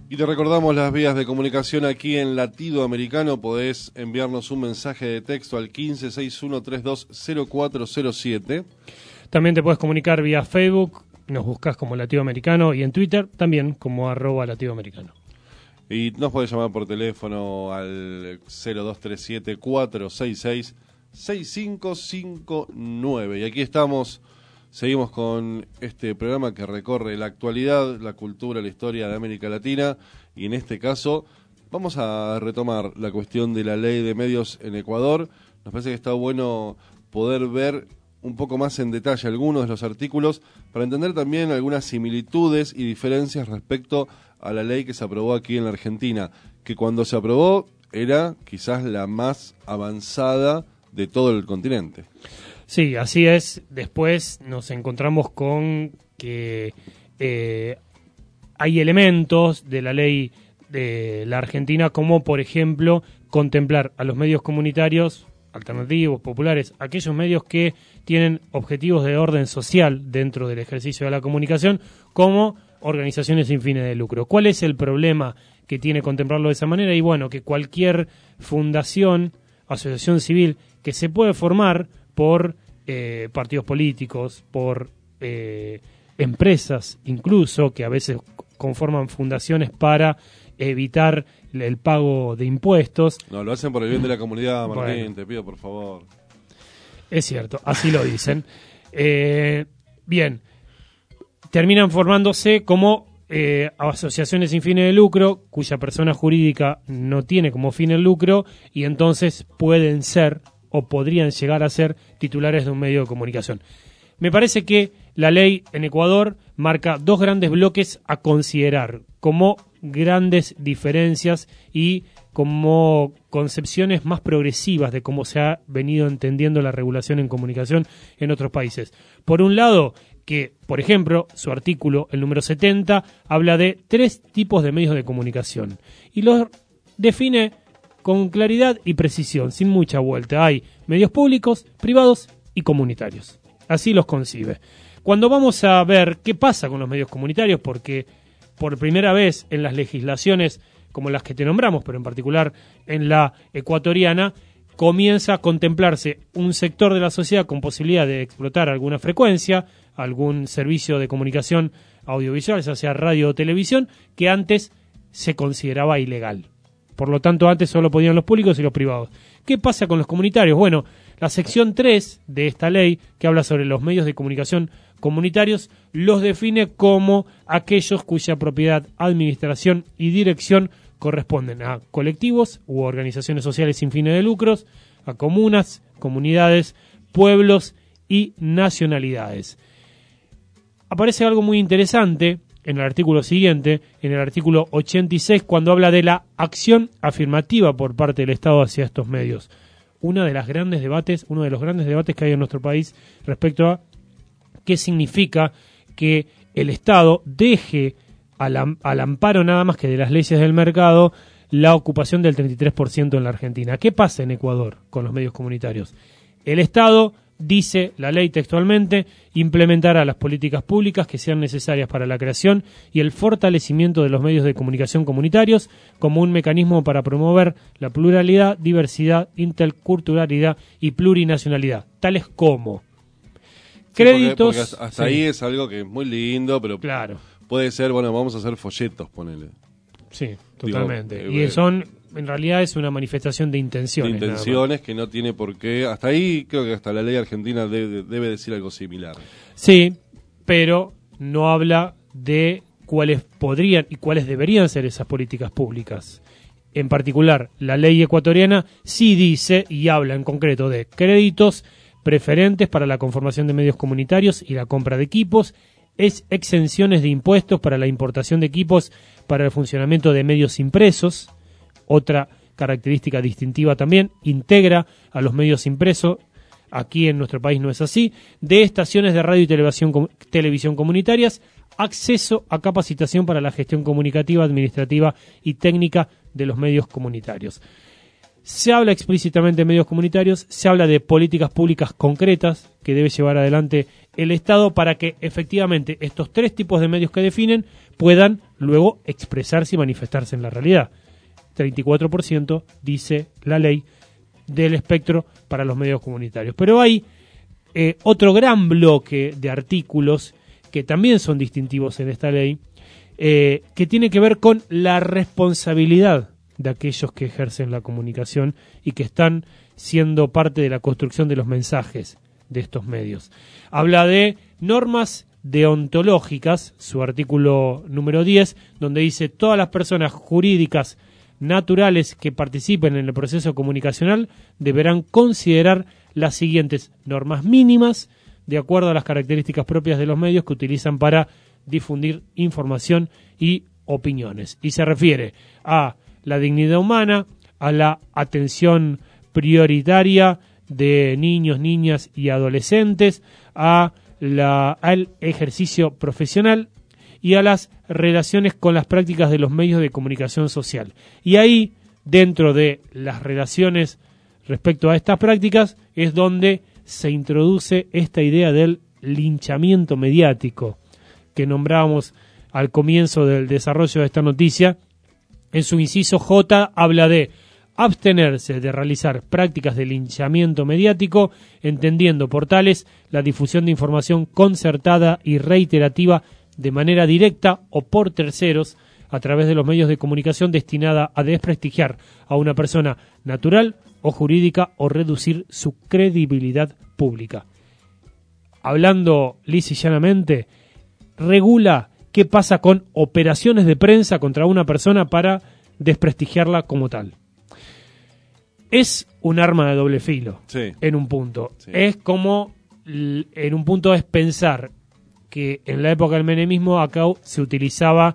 Y te recordamos las vías de comunicación aquí en Latido Americano. Podés enviarnos un mensaje de texto al quince sesenta y uno treinta y dos cero cuatro cero siete. También te puedes comunicar vía Facebook, nos buscas como Latido Americano, y en Twitter también como arroba Latido Americano. Y nos podés llamar por teléfono al cero dos tres siete cuatro seis seis seis cinco cinco nueve. Y aquí estamos, seguimos con este programa que recorre la actualidad, la cultura, la historia de América Latina. Y en este caso vamos a retomar la cuestión de la ley de medios en Ecuador. Nos parece que está bueno poder ver un poco más en detalle algunos de los artículos para entender también algunas similitudes y diferencias respecto a la ley que se aprobó aquí en la Argentina, que cuando se aprobó era quizás la más avanzada de todo el continente. Sí, así es. Después nos encontramos con que eh, hay elementos de la ley de la Argentina, como por ejemplo contemplar a los medios comunitarios alternativos, populares, aquellos medios que tienen objetivos de orden social dentro del ejercicio de la comunicación, como organizaciones sin fines de lucro. ¿Cuál es el problema que tiene contemplarlo de esa manera? Y bueno, que cualquier fundación, asociación civil que se puede formar por eh, partidos políticos, por eh, empresas incluso, que a veces conforman fundaciones para evitar el pago de impuestos. No, lo hacen por el bien de la comunidad, Martín, Bueno, te pido por favor. es cierto, así lo dicen. Eh, bien, terminan formándose como eh, asociaciones sin fines de lucro, cuya persona jurídica no tiene como fin el lucro, y entonces pueden ser o podrían llegar a ser titulares de un medio de comunicación. Me parece que la ley en Ecuador marca dos grandes bloques a considerar como grandes diferencias y como concepciones más progresivas de cómo se ha venido entendiendo la regulación en comunicación en otros países. Por un lado, que, por ejemplo, su artículo, el número setenta, habla de tres tipos de medios de comunicación y los define con claridad y precisión, sin mucha vuelta. Hay medios públicos, privados y comunitarios. Así los concibe. Cuando vamos a ver qué pasa con los medios comunitarios, porque por primera vez en las legislaciones como las que te nombramos, pero en particular en la ecuatoriana, comienza a contemplarse un sector de la sociedad con posibilidad de explotar alguna frecuencia, algún servicio de comunicación audiovisual, ya sea radio o televisión, que antes se consideraba ilegal. Por lo tanto, antes solo podían los públicos y los privados. ¿Qué pasa con los comunitarios? Bueno, la sección tres de esta ley, que habla sobre los medios de comunicación comunitarios, los define como aquellos cuya propiedad, administración y dirección corresponden a colectivos u organizaciones sociales sin fines de lucros, a comunas, comunidades, pueblos y nacionalidades. Aparece algo muy interesante en el artículo siguiente, en el artículo ochenta y seis, cuando habla de la acción afirmativa por parte del Estado hacia estos medios. Una de las grandes debates, uno de los grandes debates que hay en nuestro país respecto a qué significa que el Estado deje al, am- al amparo nada más que de las leyes del mercado la ocupación del treinta y tres por ciento en la Argentina. ¿Qué pasa en Ecuador con los medios comunitarios? El Estado, dice la ley textualmente, implementará las políticas públicas que sean necesarias para la creación y el fortalecimiento de los medios de comunicación comunitarios como un mecanismo para promover la pluralidad, diversidad, interculturalidad y plurinacionalidad, tales como Sí, créditos. porque, porque hasta sí. ahí es algo que es muy lindo, pero claro. Puede ser, bueno, vamos a hacer folletos, ponele. Sí, totalmente. Digo, y eh, son, en realidad es una manifestación de intenciones. de nada más. intenciones que no tiene por qué. Hasta ahí creo que hasta la ley argentina debe, debe decir algo similar. Sí, pero no habla de cuáles podrían y cuáles deberían ser esas políticas públicas. En particular, la ley ecuatoriana sí dice y habla en concreto de créditos preferentes para la conformación de medios comunitarios y la compra de equipos, es exenciones de impuestos para la importación de equipos para el funcionamiento de medios impresos. Otra característica distintiva también, integra a los medios impresos, aquí en nuestro país no es así, de estaciones de radio y televisión, com- televisión comunitarias, acceso a capacitación para la gestión comunicativa, administrativa y técnica de los medios comunitarios. Se habla explícitamente de medios comunitarios, se habla de políticas públicas concretas que debe llevar adelante el Estado para que efectivamente estos tres tipos de medios que definen puedan luego expresarse y manifestarse en la realidad. treinta y cuatro por ciento dice la ley del espectro para los medios comunitarios. Pero hay eh, otro gran bloque de artículos que también son distintivos en esta ley, eh, que tiene que ver con la responsabilidad de aquellos que ejercen la comunicación y que están siendo parte de la construcción de los mensajes de estos medios. Habla de normas deontológicas, su artículo número diez, donde dice: todas las personas jurídicas naturales que participen en el proceso comunicacional deberán considerar las siguientes normas mínimas de acuerdo a las características propias de los medios que utilizan para difundir información y opiniones. Y se refiere a la dignidad humana, a la atención prioritaria de niños, niñas y adolescentes, a la, al ejercicio profesional y a las relaciones con las prácticas de los medios de comunicación social. Y ahí, dentro de las relaciones respecto a estas prácticas, es donde se introduce esta idea del linchamiento mediático que nombrábamos al comienzo del desarrollo de esta noticia. En su inciso J habla de abstenerse de realizar prácticas de linchamiento mediático, entendiendo por tales la difusión de información concertada y reiterativa de manera directa o por terceros a través de los medios de comunicación destinada a desprestigiar a una persona natural o jurídica o reducir su credibilidad pública. Hablando lisa y llanamente, regula qué pasa con operaciones de prensa contra una persona para desprestigiarla como tal. Es un arma de doble filo, sí. en un punto. Sí. Es como, en un punto es pensar que en la época del menemismo acá se utilizaba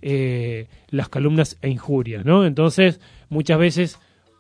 eh, las calumnias e injurias, ¿no? Entonces, muchas veces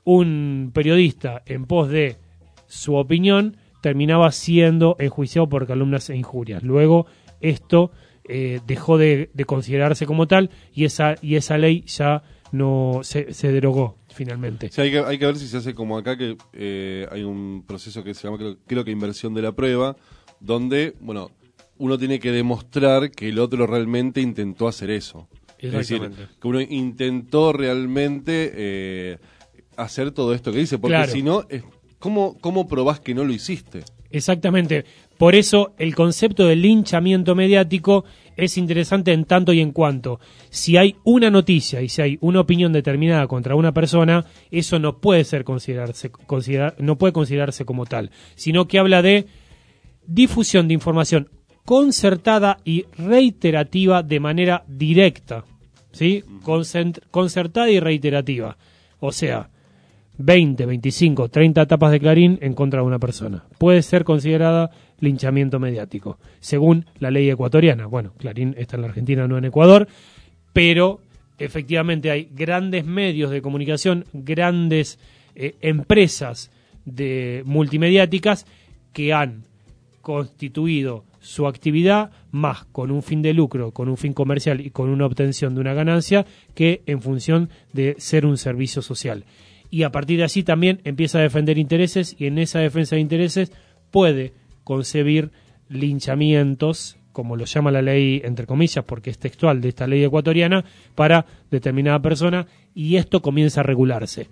un periodista en pos de su opinión terminaba siendo enjuiciado por calumnias e injurias. Luego esto eh, dejó de, de considerarse como tal y esa y esa ley ya no se, se derogó finalmente. Sí, hay que, hay que ver si se hace como acá, que eh, hay un proceso que se llama, creo, creo que inversión de la prueba, donde, bueno, uno tiene que demostrar que el otro realmente intentó hacer eso. Es decir, que uno intentó realmente eh, hacer todo esto que dice, porque claro. si no, ¿cómo, ¿cómo probás que no lo hiciste? Exactamente. Por eso el concepto del linchamiento mediático es interesante en tanto y en cuanto si hay una noticia y si hay una opinión determinada contra una persona, eso no puede ser considerarse considerar, no puede considerarse como tal, sino que habla de difusión de información concertada y reiterativa de manera directa, ¿sí? Concent- concertada y reiterativa. O sea, veinte, veinticinco, treinta tapas de Clarín en contra de una persona. Puede ser considerada linchamiento mediático, según la ley ecuatoriana. Bueno, Clarín está en la Argentina, no en Ecuador, pero efectivamente hay grandes medios de comunicación, grandes eh, empresas de multimediáticas que han constituido su actividad más con un fin de lucro, con un fin comercial y con una obtención de una ganancia que en función de ser un servicio social. Y a partir de allí también empieza a defender intereses y en esa defensa de intereses puede concebir linchamientos, como lo llama la ley, entre comillas, porque es textual de esta ley ecuatoriana, para determinada persona, y esto comienza a regularse.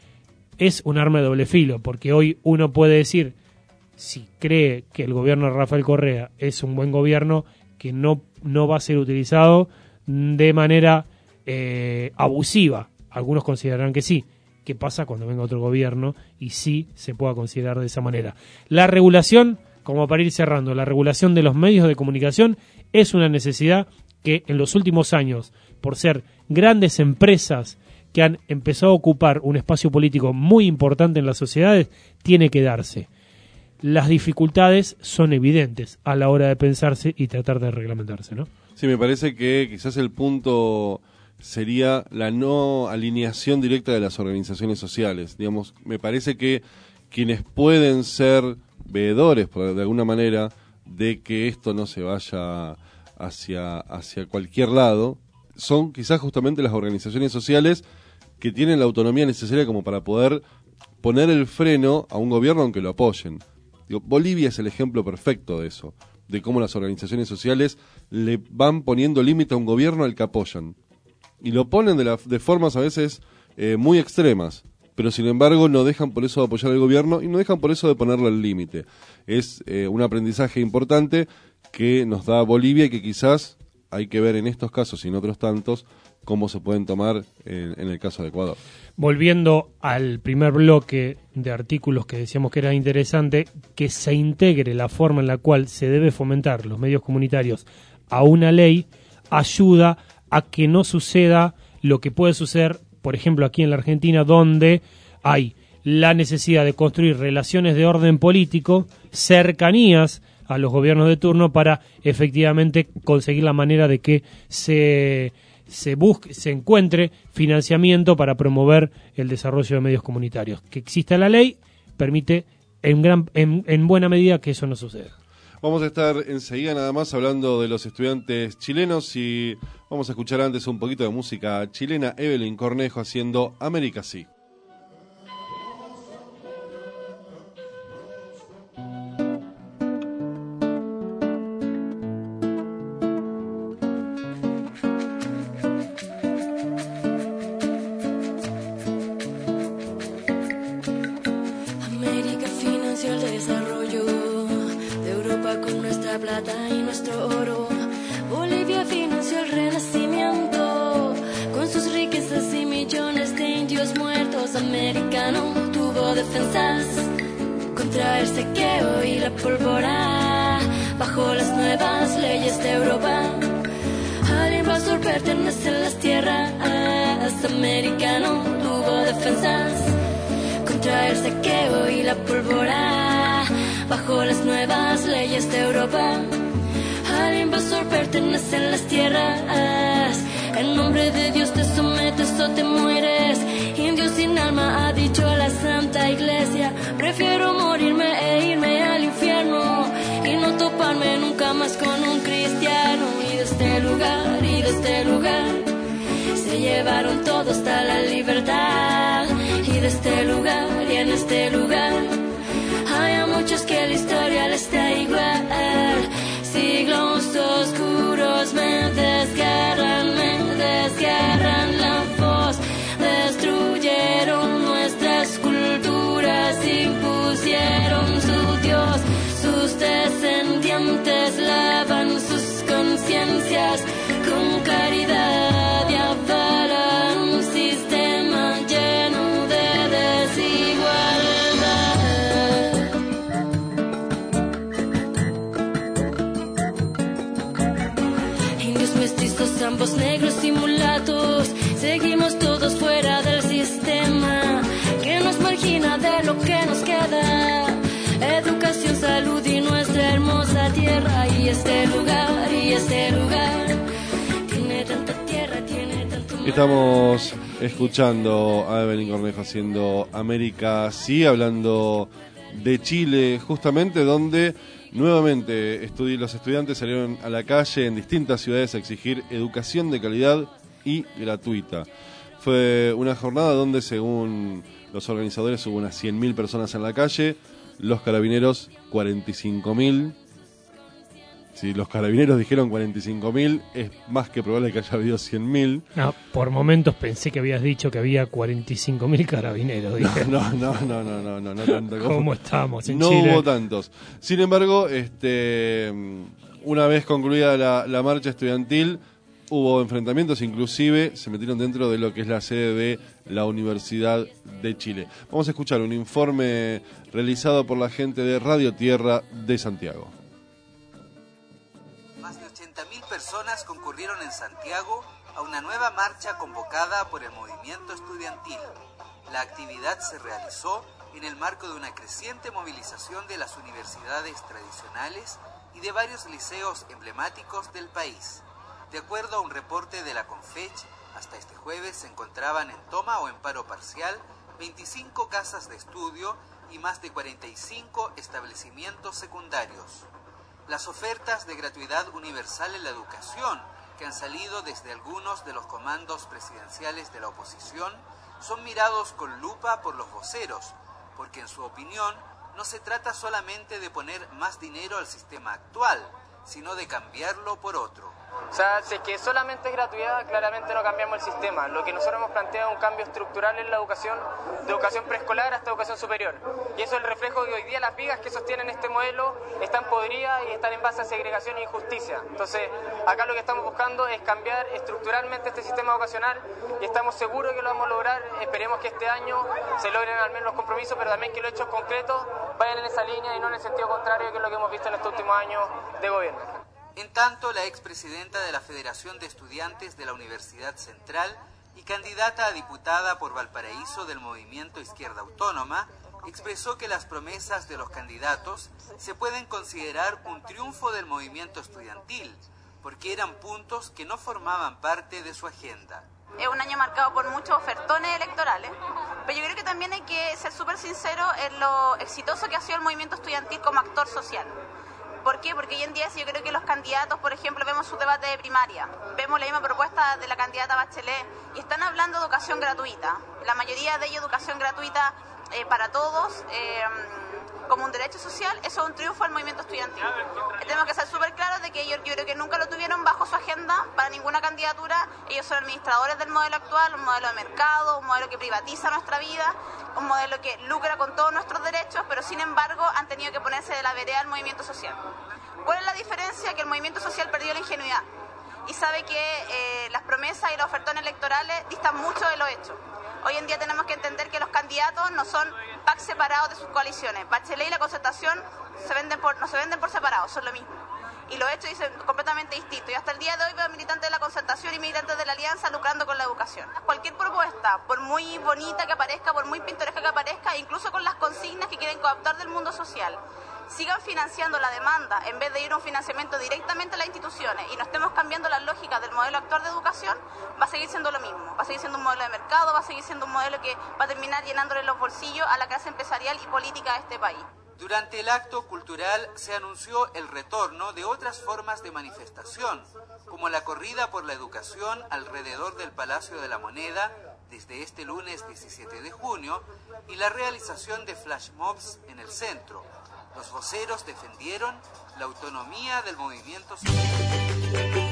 Es un arma de doble filo, porque hoy uno puede decir, si cree que el gobierno de Rafael Correa es un buen gobierno, que no, no va a ser utilizado de manera eh, abusiva. Algunos considerarán que sí. ¿Qué pasa cuando venga otro gobierno y sí se pueda considerar de esa manera? La regulación, como para ir cerrando, la regulación de los medios de comunicación es una necesidad que en los últimos años, por ser grandes empresas que han empezado a ocupar un espacio político muy importante en las sociedades, tiene que darse. Las dificultades son evidentes a la hora de pensarse y tratar de reglamentarse, ¿no? Sí, me parece que quizás el punto sería la no alineación directa de las organizaciones sociales. Digamos, me parece que quienes pueden ser veedores, por, de alguna manera, de que esto no se vaya hacia, hacia cualquier lado, son quizás justamente las organizaciones sociales que tienen la autonomía necesaria como para poder poner el freno a un gobierno aunque lo apoyen. Digo, Bolivia es el ejemplo perfecto de eso. de cómo las organizaciones sociales le van poniendo límite a un gobierno al que apoyan. Y lo ponen de, la, de formas a veces eh, muy extremas, pero sin embargo no dejan por eso de apoyar al gobierno y no dejan por eso de ponerle el límite. Es eh, un aprendizaje importante que nos da Bolivia y que quizás hay que ver en estos casos y en otros tantos cómo se pueden tomar en, en el caso de Ecuador. Volviendo al primer bloque de artículos que decíamos que era interesante, que se integre la forma en la cual se debe fomentar los medios comunitarios a una ley, ayuda a que no suceda lo que puede suceder, por ejemplo, aquí en la Argentina, donde hay la necesidad de construir relaciones de orden político, cercanías a los gobiernos de turno para efectivamente conseguir la manera de que se... se busque, se encuentre financiamiento para promover el desarrollo de medios comunitarios. Que exista la ley permite en, gran, en, en buena medida que eso no suceda. Vamos a estar enseguida nada más hablando de los estudiantes chilenos y vamos a escuchar antes un poquito de música chilena. Evelyn Cornejo haciendo América Sí. Y nuestro oro, Bolivia financió el renacimiento con sus riquezas y millones de indios muertos. Americano tuvo defensas contra el saqueo y la pólvora. Bajo las nuevas leyes de Europa, al invasor pertenecen las tierras. Americano tuvo defensas contra el saqueo y la pólvora. Bajo las nuevas leyes de Europa, al invasor pertenecen las tierras. En nombre de Dios te sometes o te mueres. Indio sin alma ha dicho la Santa Iglesia. Prefiero morirme e irme al infierno y no toparme nunca más con un cristiano. Y de este lugar, y de este lugar, se llevaron todo hasta la libertad. Y de este lugar, y en este lugar, hay a muchos que la historia les da igual. Siglos oscuros me desgarran, me desgarran la voz. Destruyeron nuestras culturas, impusieron su Dios. Sus descendientes lavan sus conciencias con caridad y avalan un sistema lleno de desigualdad. Ambos negros y mulatos, seguimos todos fuera del sistema que nos margina de lo que nos queda. Educación, salud y nuestra hermosa tierra. Y este lugar, y este lugar, tiene tanta tierra, tiene tanto mar. Estamos escuchando a Evelyn Cornejo haciendo América Sí, hablando de Chile, justamente donde nuevamente estudi- los estudiantes salieron a la calle en distintas ciudades a exigir educación de calidad y gratuita. Fue una jornada donde, según los organizadores, hubo unas cien mil personas en la calle, los carabineros cuarenta y cinco mil. Si los carabineros dijeron cuarenta y cinco mil, es más que probable que haya habido cien mil. No, por momentos pensé que habías dicho que había cuarenta y cinco mil carabineros. Dije. No, no, no, no, no, no, no tanto. ¿Cómo estamos en no Chile? No hubo tantos. Sin embargo, este, una vez concluida la, la marcha estudiantil, hubo enfrentamientos, inclusive se metieron dentro de lo que es la sede de la Universidad de Chile. Vamos a escuchar un informe realizado por la gente de Radio Tierra de Santiago. Más de ochenta mil personas concurrieron en Santiago a una nueva marcha convocada por el movimiento estudiantil. La actividad se realizó en el marco de una creciente movilización de las universidades tradicionales y de varios liceos emblemáticos del país. De acuerdo a un reporte de la Confech, hasta este jueves se encontraban en toma o en paro parcial veinticinco casas de estudio y más de cuarenta y cinco establecimientos secundarios. Las ofertas de gratuidad universal en la educación, que han salido desde algunos de los comandos presidenciales de la oposición, son mirados con lupa por los voceros, porque en su opinión no se trata solamente de poner más dinero al sistema actual, sino de cambiarlo por otro. O sea, si es que solamente es gratuidad, claramente no cambiamos el sistema. Lo que nosotros hemos planteado es un cambio estructural en la educación, de educación preescolar hasta educación superior. Y eso es el reflejo de que hoy día las vigas que sostienen este modelo están podridas y están en base a segregación e injusticia. Entonces, acá lo que estamos buscando es cambiar estructuralmente este sistema educacional y estamos seguros que lo vamos a lograr. Esperemos que este año se logren al menos los compromisos, pero también que los hechos concretos vayan en esa línea y no en el sentido contrario, que es lo que hemos visto en estos últimos años de gobierno. En tanto, la expresidenta de la Federación de Estudiantes de la Universidad Central y candidata a diputada por Valparaíso del Movimiento Izquierda Autónoma, expresó que las promesas de los candidatos se pueden considerar un triunfo del movimiento estudiantil, porque eran puntos que no formaban parte de su agenda. Es un año marcado por muchos ofertones electorales, pero yo creo que también hay que ser súper sincero en lo exitoso que ha sido el movimiento estudiantil como actor social. ¿Por qué? Porque hoy en día, si yo creo que los candidatos, por ejemplo, vemos su debate de primaria, vemos la misma propuesta de la candidata Bachelet y están hablando de educación gratuita. La mayoría de ellos educación gratuita eh, para todos, eh, como un derecho social. Eso es un triunfo del movimiento estudiantil. Tenemos que ser súper claros de que ellos, yo creo que nunca lo tuvieron bajo su agenda para ninguna candidatura. Ellos son administradores del modelo actual, un modelo de mercado, un modelo que privatiza nuestra vida, un modelo que lucra con todos nuestros derechos, pero sin embargo han tenido que ponerse de la vereda al movimiento social. ¿Cuál es la diferencia? Que el movimiento social perdió la ingenuidad y sabe que eh, las promesas y los ofertones electorales distan mucho de los hechos. Hoy en día tenemos que entender que los candidatos no son packs separados de sus coaliciones. Bachelet y la Concertación se venden por, no se venden por separado, son lo mismo. Y los hechos dicen completamente distintos. Y hasta el día de hoy veo militantes de la Concertación y militantes de la Alianza lucrando con la educación. Cualquier propuesta, por muy bonita que aparezca, por muy pintoresca que aparezca, incluso con las consignas que quieren cooptar del mundo social, sigan financiando la demanda en vez de ir a un financiamiento directamente a las instituciones y no estemos cambiando las lógicas del modelo actual de educación, va a seguir siendo lo mismo. Va a seguir siendo un modelo de mercado, va a seguir siendo un modelo que va a terminar llenándole los bolsillos a la clase empresarial y política de este país. Durante el acto cultural se anunció el retorno de otras formas de manifestación, como la corrida por la educación alrededor del Palacio de la Moneda desde este lunes diecisiete de junio y la realización de flash mobs en el centro. Los voceros defendieron la autonomía del movimiento social.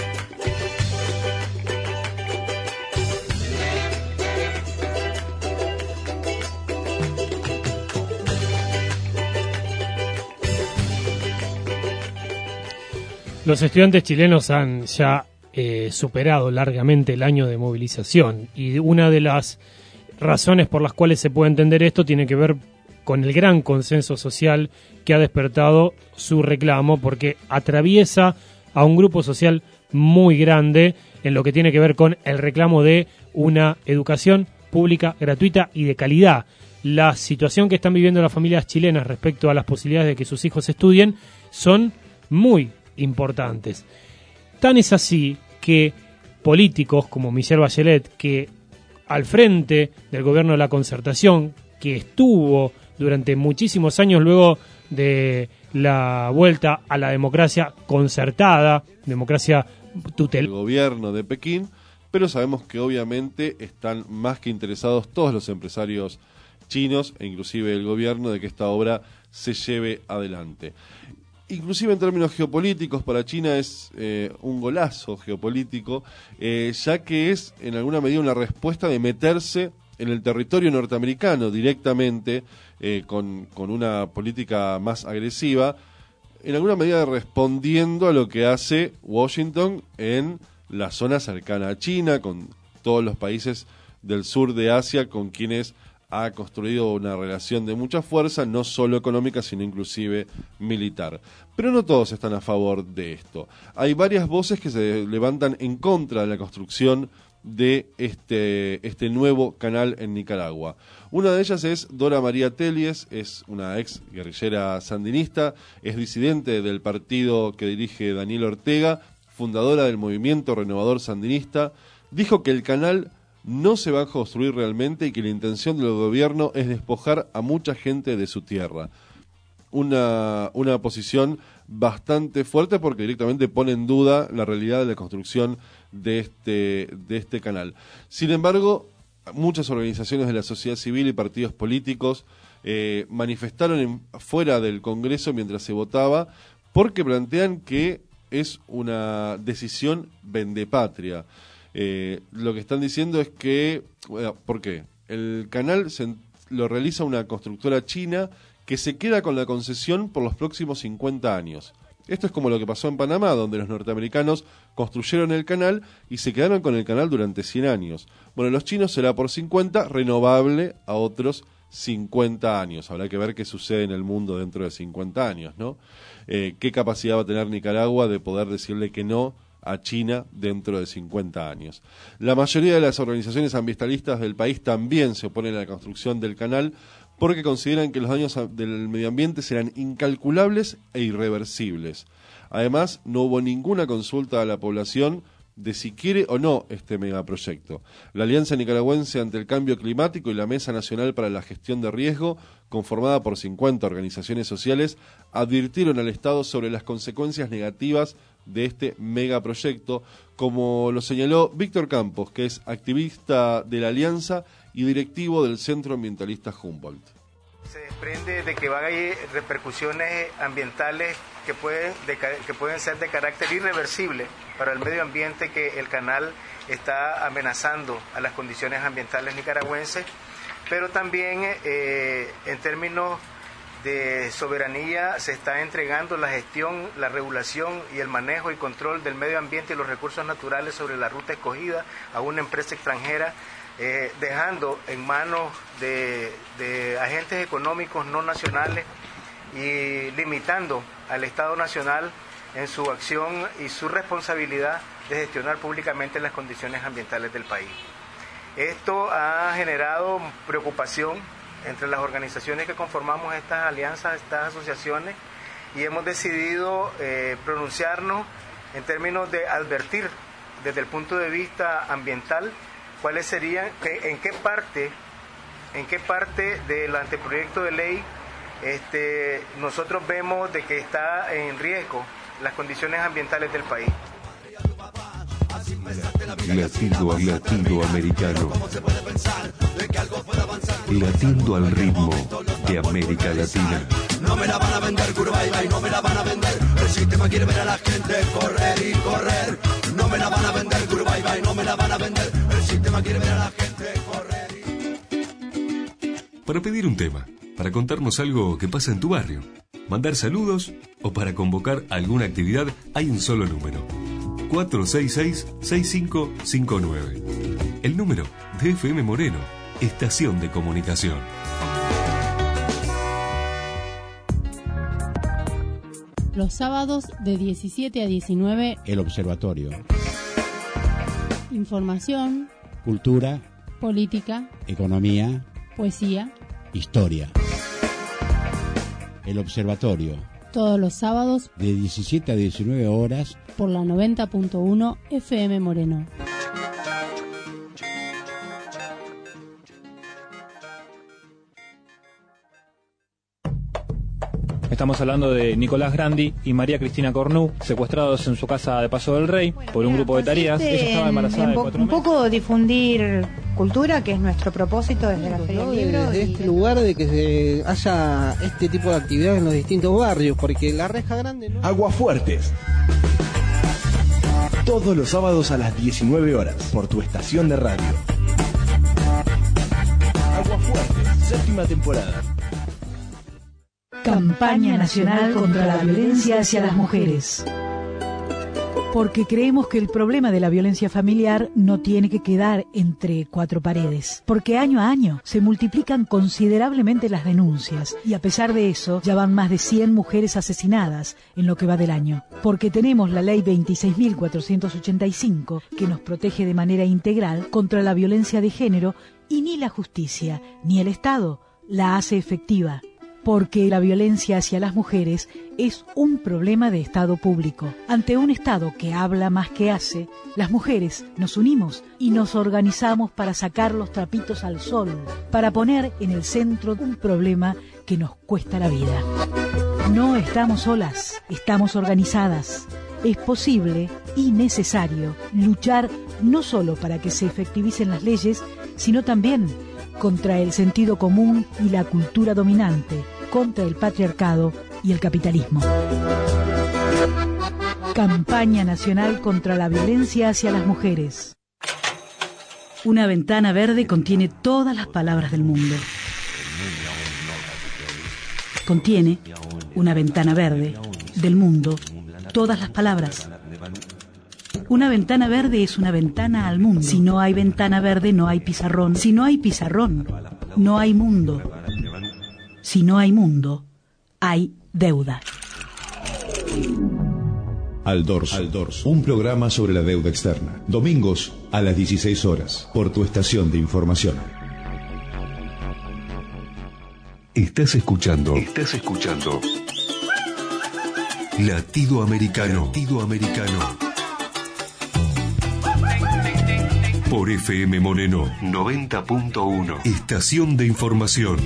Los estudiantes chilenos han ya eh, superado largamente el año de movilización y una de las razones por las cuales se puede entender esto tiene que ver con el gran consenso social que ha despertado su reclamo, porque atraviesa a un grupo social muy grande en lo que tiene que ver con el reclamo de una educación pública, gratuita y de calidad. La situación que están viviendo las familias chilenas respecto a las posibilidades de que sus hijos estudien son muy importantes. Tan es así que políticos como Michelle Bachelet, que al frente del gobierno de la Concertación, que estuvo durante muchísimos años luego de la vuelta a la democracia concertada, democracia tutelada, el gobierno de Pekín, pero sabemos que obviamente están más que interesados todos los empresarios chinos e inclusive el gobierno de que esta obra se lleve adelante. Inclusive en términos geopolíticos, para China es eh, un golazo geopolítico, eh, ya que es en alguna medida una respuesta de meterse en el territorio norteamericano directamente, eh, con, con una política más agresiva, en alguna medida respondiendo a lo que hace Washington en la zona cercana a China, con todos los países del sur de Asia con quienes ha construido una relación de mucha fuerza, no solo económica, sino inclusive militar. Pero no todos están a favor de esto. Hay varias voces que se levantan en contra de la construcción de este, este nuevo canal en Nicaragua. Una de ellas es Dora María Telies, es una ex guerrillera sandinista, es disidente del partido que dirige Daniel Ortega, fundadora del movimiento renovador sandinista. Dijo que el canal no se va a construir realmente y que la intención del gobierno es despojar a mucha gente de su tierra. Una, una posición bastante fuerte porque directamente pone en duda la realidad de la construcción de este, de este canal. Sin embargo, muchas organizaciones de la sociedad civil y partidos políticos eh, manifestaron en, fuera del Congreso mientras se votaba, porque plantean que es una decisión vendepatria. Eh, lo que están diciendo es que, bueno, ¿por qué? El canal se, lo realiza una constructora china que se queda con la concesión por los próximos cincuenta años. Esto es como lo que pasó en Panamá, donde los norteamericanos construyeron el canal y se quedaron con el canal durante cien años. Bueno, los chinos será por cincuenta, renovable a otros cincuenta años. Habrá que ver qué sucede en el mundo dentro de cincuenta años, ¿no? Eh, ¿Qué capacidad va a tener Nicaragua de poder decirle que no a China dentro de cincuenta años? La mayoría de las organizaciones ambientalistas del país también se oponen a la construcción del canal porque consideran que los daños del medio ambiente serán incalculables e irreversibles. Además, no hubo ninguna consulta a la población de si quiere o no este megaproyecto. La Alianza Nicaragüense ante el Cambio Climático y la Mesa Nacional para la Gestión de Riesgo, conformada por cincuenta organizaciones sociales, advirtieron al Estado sobre las consecuencias negativas de este megaproyecto, como lo señaló Víctor Campos, que es activista de la Alianza y directivo del Centro Ambientalista Humboldt. Se desprende de que van a haber repercusiones ambientales que pueden, de, que pueden ser de carácter irreversible para el medio ambiente, que el canal está amenazando a las condiciones ambientales nicaragüenses, pero también eh, en términos de soberanía se está entregando la gestión, la regulación y el manejo y control del medio ambiente y los recursos naturales sobre la ruta escogida a una empresa extranjera, eh, dejando en manos de, de agentes económicos no nacionales y limitando al Estado Nacional en su acción y su responsabilidad de gestionar públicamente las condiciones ambientales del país. Esto ha generado preocupación entre las organizaciones que conformamos estas alianzas, estas asociaciones, y hemos decidido eh, pronunciarnos en términos de advertir desde el punto de vista ambiental cuáles serían, que, en qué parte, en qué parte del anteproyecto de ley este, nosotros vemos de que está en riesgo las condiciones ambientales del país. Latindo al latinoamericano. Latindo al ritmo de América Latina. No me la van a vender, Curvaiba, no me la van a vender. El sistema quiere ver a la gente correr y correr. No me la van a vender, Curvaiba, no me la van a vender. El sistema quiere ver a la gente correr y... Para pedir un tema, para contarnos algo que pasa en tu barrio, mandar saludos o para convocar alguna actividad, hay un solo número: cuatro seis seis, seis cinco cinco nueve. El número de F M Moreno, estación de comunicación. Los sábados de diecisiete a diecinueve, El Observatorio. Información, Cultura, política, economía, poesía, historia. El Observatorio. Todos los sábados de diecisiete a diecinueve horas por la noventa punto uno F M Moreno. Estamos hablando de Nicolás Grandi y María Cristina Cornu, secuestrados en su casa de Paso del Rey por un grupo de tareas. Ella estaba embarazada en, en de cuatro un meses. poco difundir cultura, que es nuestro propósito desde la Feria del Libro. Desde y... este lugar de que se haya este tipo de actividades en los distintos barrios, porque la Reja Grande no... Aguafuertes. Todos los sábados a las diecinueve horas por tu estación de radio. Aguafuertes, séptima temporada. Campaña Nacional contra la Violencia hacia las Mujeres. Porque creemos que el problema de la violencia familiar no tiene que quedar entre cuatro paredes. Porque año a año se multiplican considerablemente las denuncias y a pesar de eso ya van más de cien mujeres asesinadas en lo que va del año. Porque tenemos la ley veintiséis mil cuatrocientos ochenta y cinco que nos protege de manera integral contra la violencia de género y ni la justicia ni el Estado la hace efectiva. Porque la violencia hacia las mujeres es un problema de Estado público. Ante un Estado que habla más que hace, las mujeres nos unimos y nos organizamos para sacar los trapitos al sol, para poner en el centro un problema que nos cuesta la vida. No estamos solas, estamos organizadas. Es posible y necesario luchar no solo para que se efectivicen las leyes, sino también contra el sentido común y la cultura dominante, contra el patriarcado y el capitalismo. Campaña Nacional contra la Violencia hacia las Mujeres. Una ventana verde contiene todas las palabras del mundo. Contiene una ventana verde del mundo, todas las palabras. Una ventana verde es una ventana al mundo. Si no hay ventana verde, no hay pizarrón. Si no hay pizarrón, no hay mundo. Si no hay mundo, hay deuda. Al Dorso, Al Dorso, un programa sobre la deuda externa. Domingos a las dieciséis horas, por tu estación de información. Estás escuchando. Estás escuchando. Latido Americano. Latido Americano. Por F M Moreno noventa punto uno. Estación de información.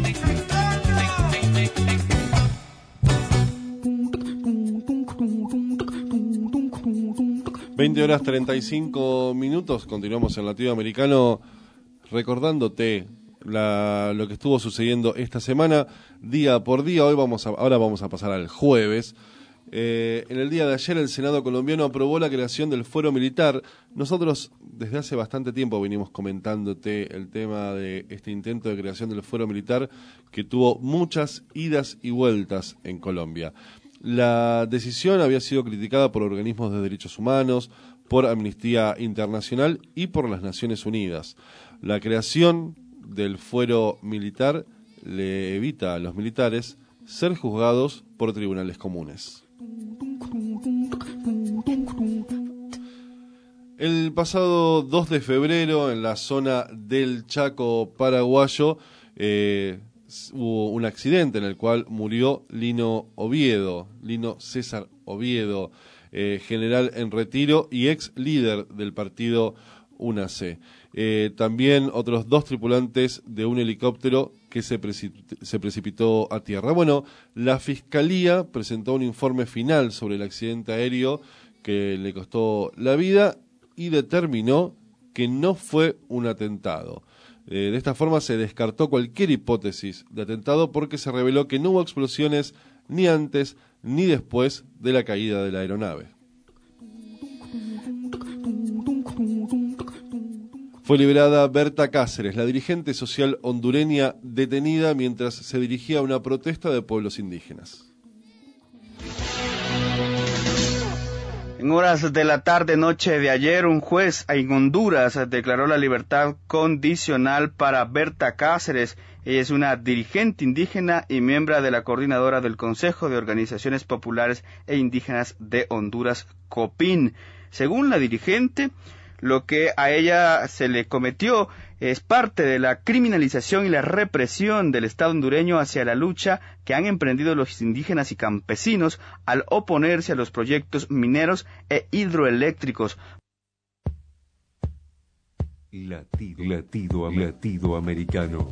veinte horas treinta y cinco minutos. Continuamos en Latido Americano recordándote la, lo que estuvo sucediendo esta semana, día por día. Hoy vamos a, ahora vamos a pasar al jueves. Eh, en el día de ayer el Senado colombiano aprobó la creación del fuero militar. Nosotros desde hace bastante tiempo venimos comentándote el tema de este intento de creación del fuero militar que tuvo muchas idas y vueltas en Colombia. La decisión había sido criticada por organismos de derechos humanos, por Amnistía Internacional y por las Naciones Unidas. La creación del fuero militar le evita a los militares ser juzgados por tribunales comunes. El pasado dos de febrero, en la zona del Chaco paraguayo, eh, hubo un accidente en el cual murió Lino Oviedo, Lino César Oviedo, eh, general en retiro y ex líder del partido U N A C. Eh, también otros dos tripulantes de un helicóptero que se, precip- se precipitó a tierra. Bueno, la Fiscalía presentó un informe final sobre el accidente aéreo que le costó la vida y determinó que no fue un atentado. Eh, de esta forma se descartó cualquier hipótesis de atentado porque se reveló que no hubo explosiones ni antes ni después de la caída de la aeronave. Fue liberada Berta Cáceres, la dirigente social hondureña detenida mientras se dirigía a una protesta de pueblos indígenas. En horas de la tarde-noche de ayer, un juez en Honduras declaró la libertad condicional para Berta Cáceres. Ella es una dirigente indígena y miembro de la coordinadora del Consejo de Organizaciones Populares e Indígenas de Honduras, COPIN. Según la dirigente, lo que a ella se le cometió es parte de la criminalización y la represión del Estado hondureño hacia la lucha que han emprendido los indígenas y campesinos al oponerse a los proyectos mineros e hidroeléctricos. Latido, latido, latido americano.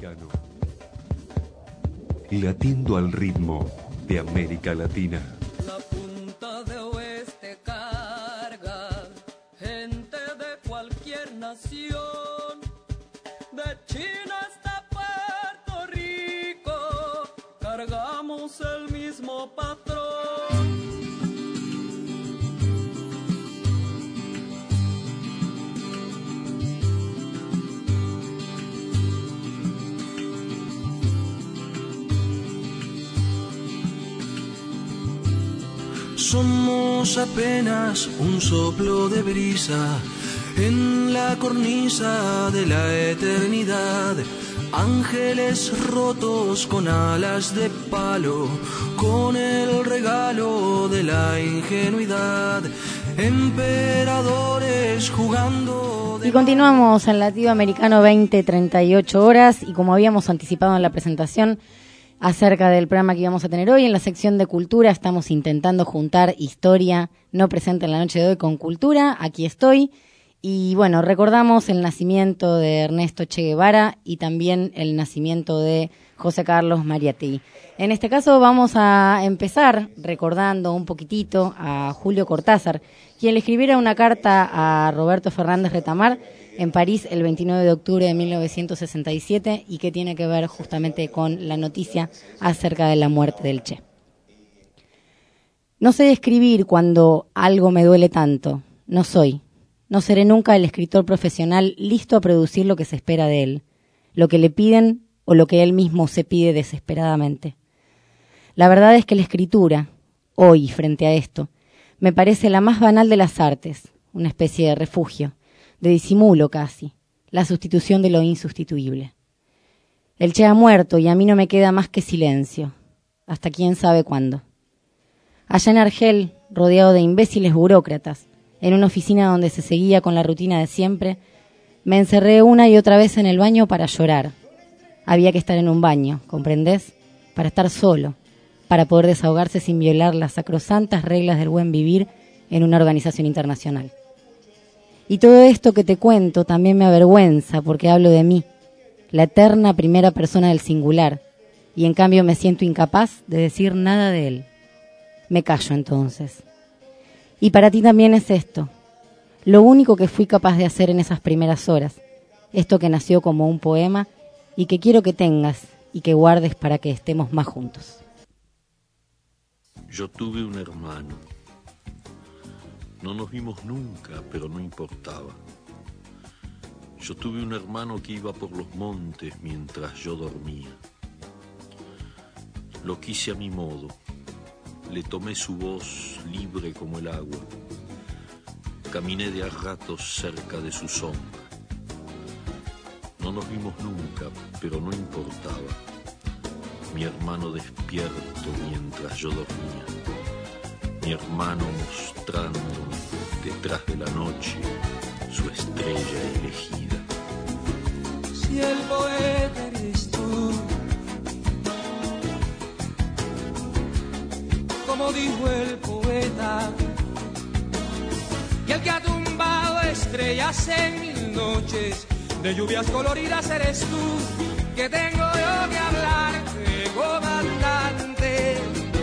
Latiendo al ritmo de América Latina. La punta de oeste carga gente de cualquier nación, de China hasta Puerto Rico, cargamos el mismo patrón. Somos apenas un soplo de brisa en la cornisa de la eternidad, ángeles rotos con alas de palo, con el regalo de la ingenuidad, emperadores jugando... Y continuamos en Latido Americano veinte treinta y ocho horas, y como habíamos anticipado en la presentación acerca del programa que íbamos a tener hoy, en la sección de cultura estamos intentando juntar historia no presente en la noche de hoy con cultura. Aquí estoy. Y bueno, recordamos el nacimiento de Ernesto Che Guevara y también el nacimiento de José Carlos Mariátegui. En este caso vamos a empezar recordando un poquitito a Julio Cortázar, quien le escribiera una carta a Roberto Fernández Retamar, en París el veintinueve de octubre de mil novecientos sesenta y siete y que tiene que ver justamente con la noticia acerca de la muerte del Che. No sé describir cuando algo me duele tanto. No soy. No seré nunca el escritor profesional listo a producir lo que se espera de él, lo que le piden o lo que él mismo se pide desesperadamente. La verdad es que la escritura, hoy, frente a esto, me parece la más banal de las artes, una especie de refugio, de disimulo casi, la sustitución de lo insustituible. El Che ha muerto y a mí no me queda más que silencio, hasta quién sabe cuándo. Allá en Argel, rodeado de imbéciles burócratas, en una oficina donde se seguía con la rutina de siempre, me encerré una y otra vez en el baño para llorar. Había que estar en un baño, ¿comprendés? Para estar solo, para poder desahogarse sin violar las sacrosantas reglas del buen vivir en una organización internacional. Y todo esto que te cuento también me avergüenza porque hablo de mí, la eterna primera persona del singular, y en cambio me siento incapaz de decir nada de él. Me callo entonces. Y para ti también es esto, lo único que fui capaz de hacer en esas primeras horas, esto que nació como un poema y que quiero que tengas y que guardes para que estemos más juntos. Yo tuve un hermano. No nos vimos nunca, pero no importaba. Yo tuve un hermano que iba por los montes mientras yo dormía. Lo quise a mi modo. Le tomé su voz libre como el agua. Caminé de a ratos cerca de su sombra. No nos vimos nunca, pero no importaba. Mi hermano despierto mientras yo dormía. Mi hermano mostrándome detrás de la noche su estrella elegida. Si el poeta eres tú, como dijo el poeta, y el que ha tumbado estrellas en mil noches de lluvias coloridas eres tú, que tengo yo que hablarte, comandante.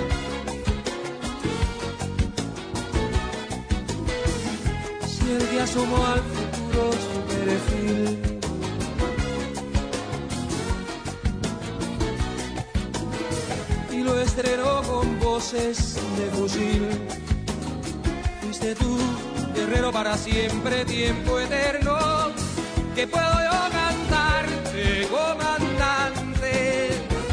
Si el día asomó al futuro su perfil, y lo estrenó con voces de fusil, fuiste tú, guerrero para siempre, tiempo eterno, que puedo yo cantarte, comandante.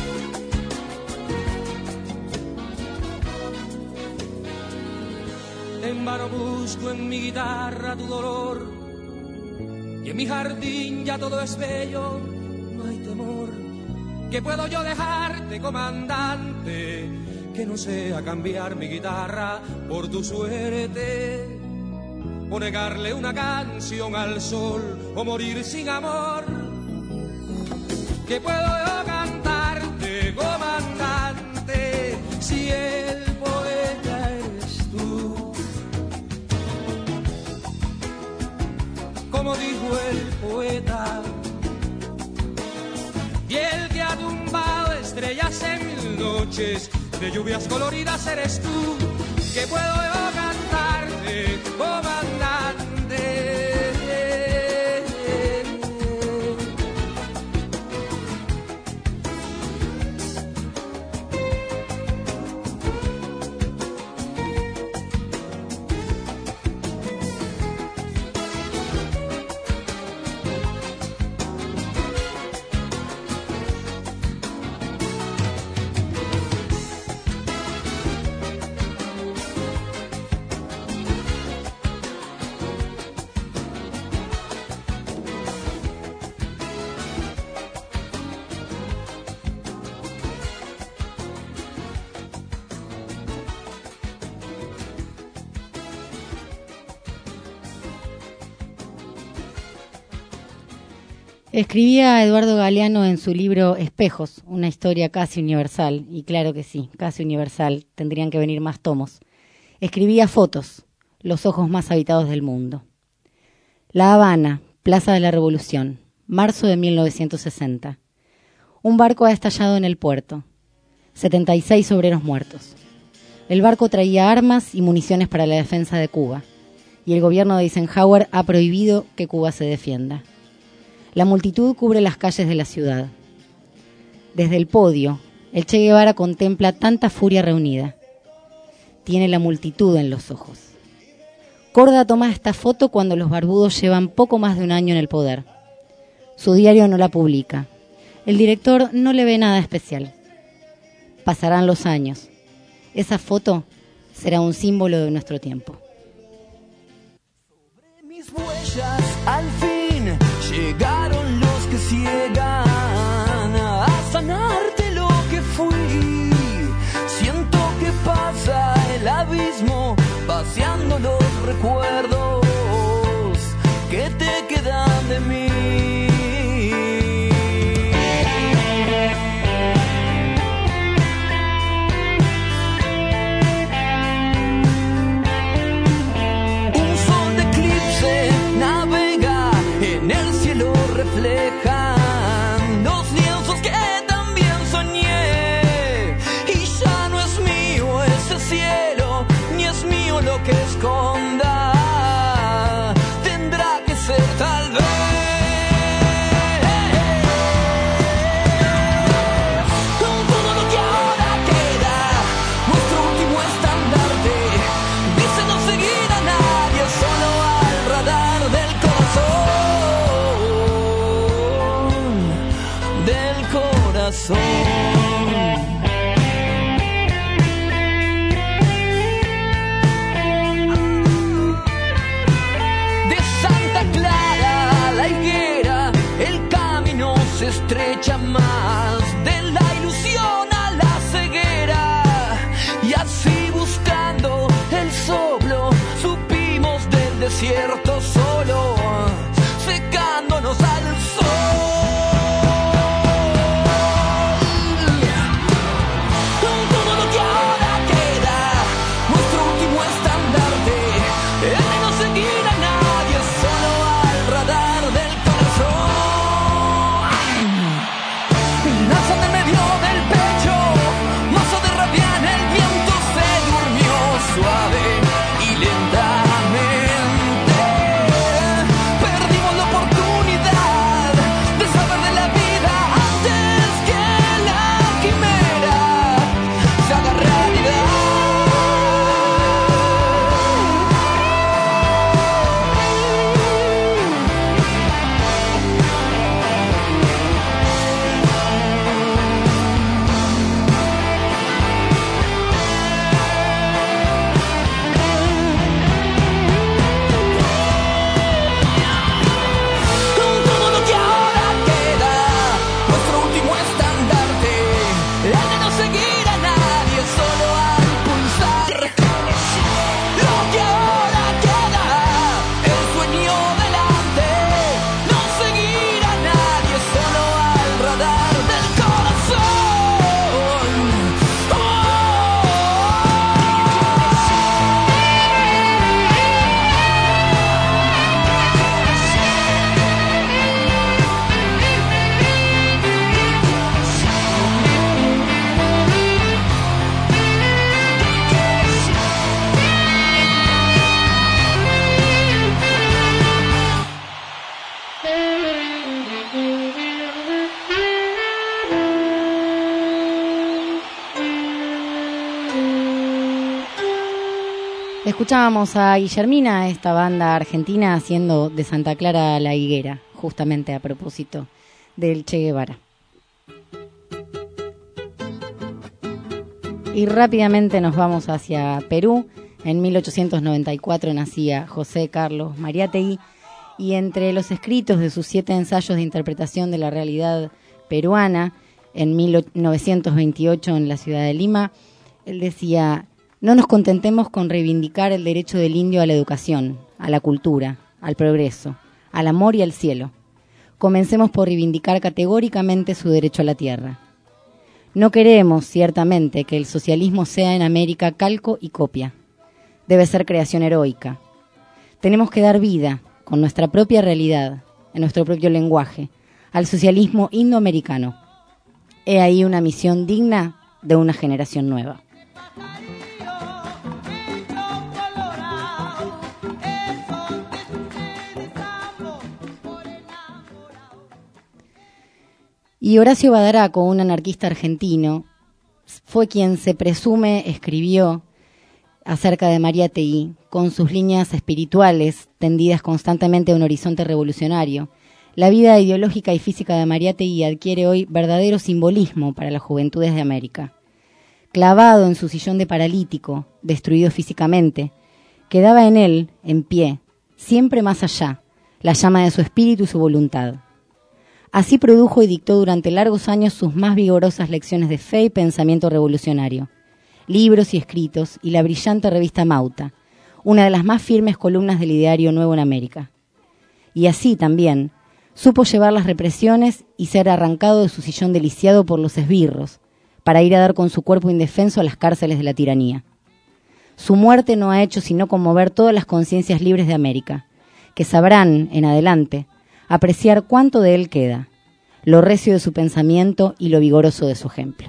En vano busco en mi guitarra tu dolor, y en mi jardín ya todo es bello, no hay temor. Que puedo yo dejarte, comandante, que no sea cambiar mi guitarra por tu suerte, o negarle una canción al sol, o morir sin amor. Que puedo yo cantarte, comandante, si el poeta eres tú. Como dijo el poeta, y el que ha tumbado estrellas en mil noches de lluvias coloridas eres tú, que puedo yo cantarte, comandante. Escribía Eduardo Galeano en su libro Espejos, una historia casi universal, y claro que sí, casi universal, tendrían que venir más tomos. Escribía fotos, los ojos más habitados del mundo. La Habana, Plaza de la Revolución, marzo de mil novecientos sesenta. Un barco ha estallado en el puerto. setenta y seis obreros muertos. El barco traía armas y municiones para la defensa de Cuba, y el gobierno de Eisenhower ha prohibido que Cuba se defienda. La multitud cubre las calles de la ciudad. Desde el podio, el Che Guevara contempla tanta furia reunida. Tiene la multitud en los ojos. Korda toma esta foto cuando los barbudos llevan poco más de un año en el poder. Su diario no la publica. El director no le ve nada especial. Pasarán los años. Esa foto será un símbolo de nuestro tiempo. Mis huellas al fin llegaron los que ciegan a sanarte lo que fui. Siento que pasa el abismo vaciando los recuerdos que te quedan de mí. Reflejan los lienzos que también soñé, y ya no es mío ese cielo, ni es mío lo que esconda, tendrá que ser tal vez. Con todo lo que ahora queda, nuestro último estandarte, dice no seguir a nadie, solo al radar del corazón. De Santa Clara a la higuera, el camino se estrecha más, de la ilusión a la ceguera, y así buscando el soplo, supimos del desierto solo, secándonos al sol. Escuchábamos a Guillermina, esta banda argentina, haciendo de Santa Clara a la higuera, justamente a propósito del Che Guevara. Y rápidamente nos vamos hacia Perú. En mil ochocientos noventa y cuatro nacía José Carlos Mariátegui, y entre los escritos de sus siete ensayos de interpretación de la realidad peruana, en mil novecientos veintiocho en la ciudad de Lima, él decía: no nos contentemos con reivindicar el derecho del indio a la educación, a la cultura, al progreso, al amor y al cielo. Comencemos por reivindicar categóricamente su derecho a la tierra. No queremos, ciertamente, que el socialismo sea en América calco y copia. Debe ser creación heroica. Tenemos que dar vida, con nuestra propia realidad, en nuestro propio lenguaje, al socialismo indoamericano. He ahí una misión digna de una generación nueva. Es Y Horacio Badaraco, un anarquista argentino, fue quien se presume escribió acerca de Mariátegui, con sus líneas espirituales tendidas constantemente a un horizonte revolucionario. La vida ideológica y física de Mariátegui adquiere hoy verdadero simbolismo para las juventudes de América. Clavado en su sillón de paralítico, destruido físicamente, quedaba en él, en pie, siempre más allá, la llama de su espíritu y su voluntad. Así produjo y dictó durante largos años sus más vigorosas lecciones de fe y pensamiento revolucionario, libros y escritos y la brillante revista Mauta, una de las más firmes columnas del ideario nuevo en América. Y así también supo llevar las represiones y ser arrancado de su sillón deliciado por los esbirros, para ir a dar con su cuerpo indefenso a las cárceles de la tiranía. Su muerte no ha hecho sino conmover todas las conciencias libres de América, que sabrán, en adelante, apreciar cuánto de él queda, lo recio de su pensamiento y lo vigoroso de su ejemplo.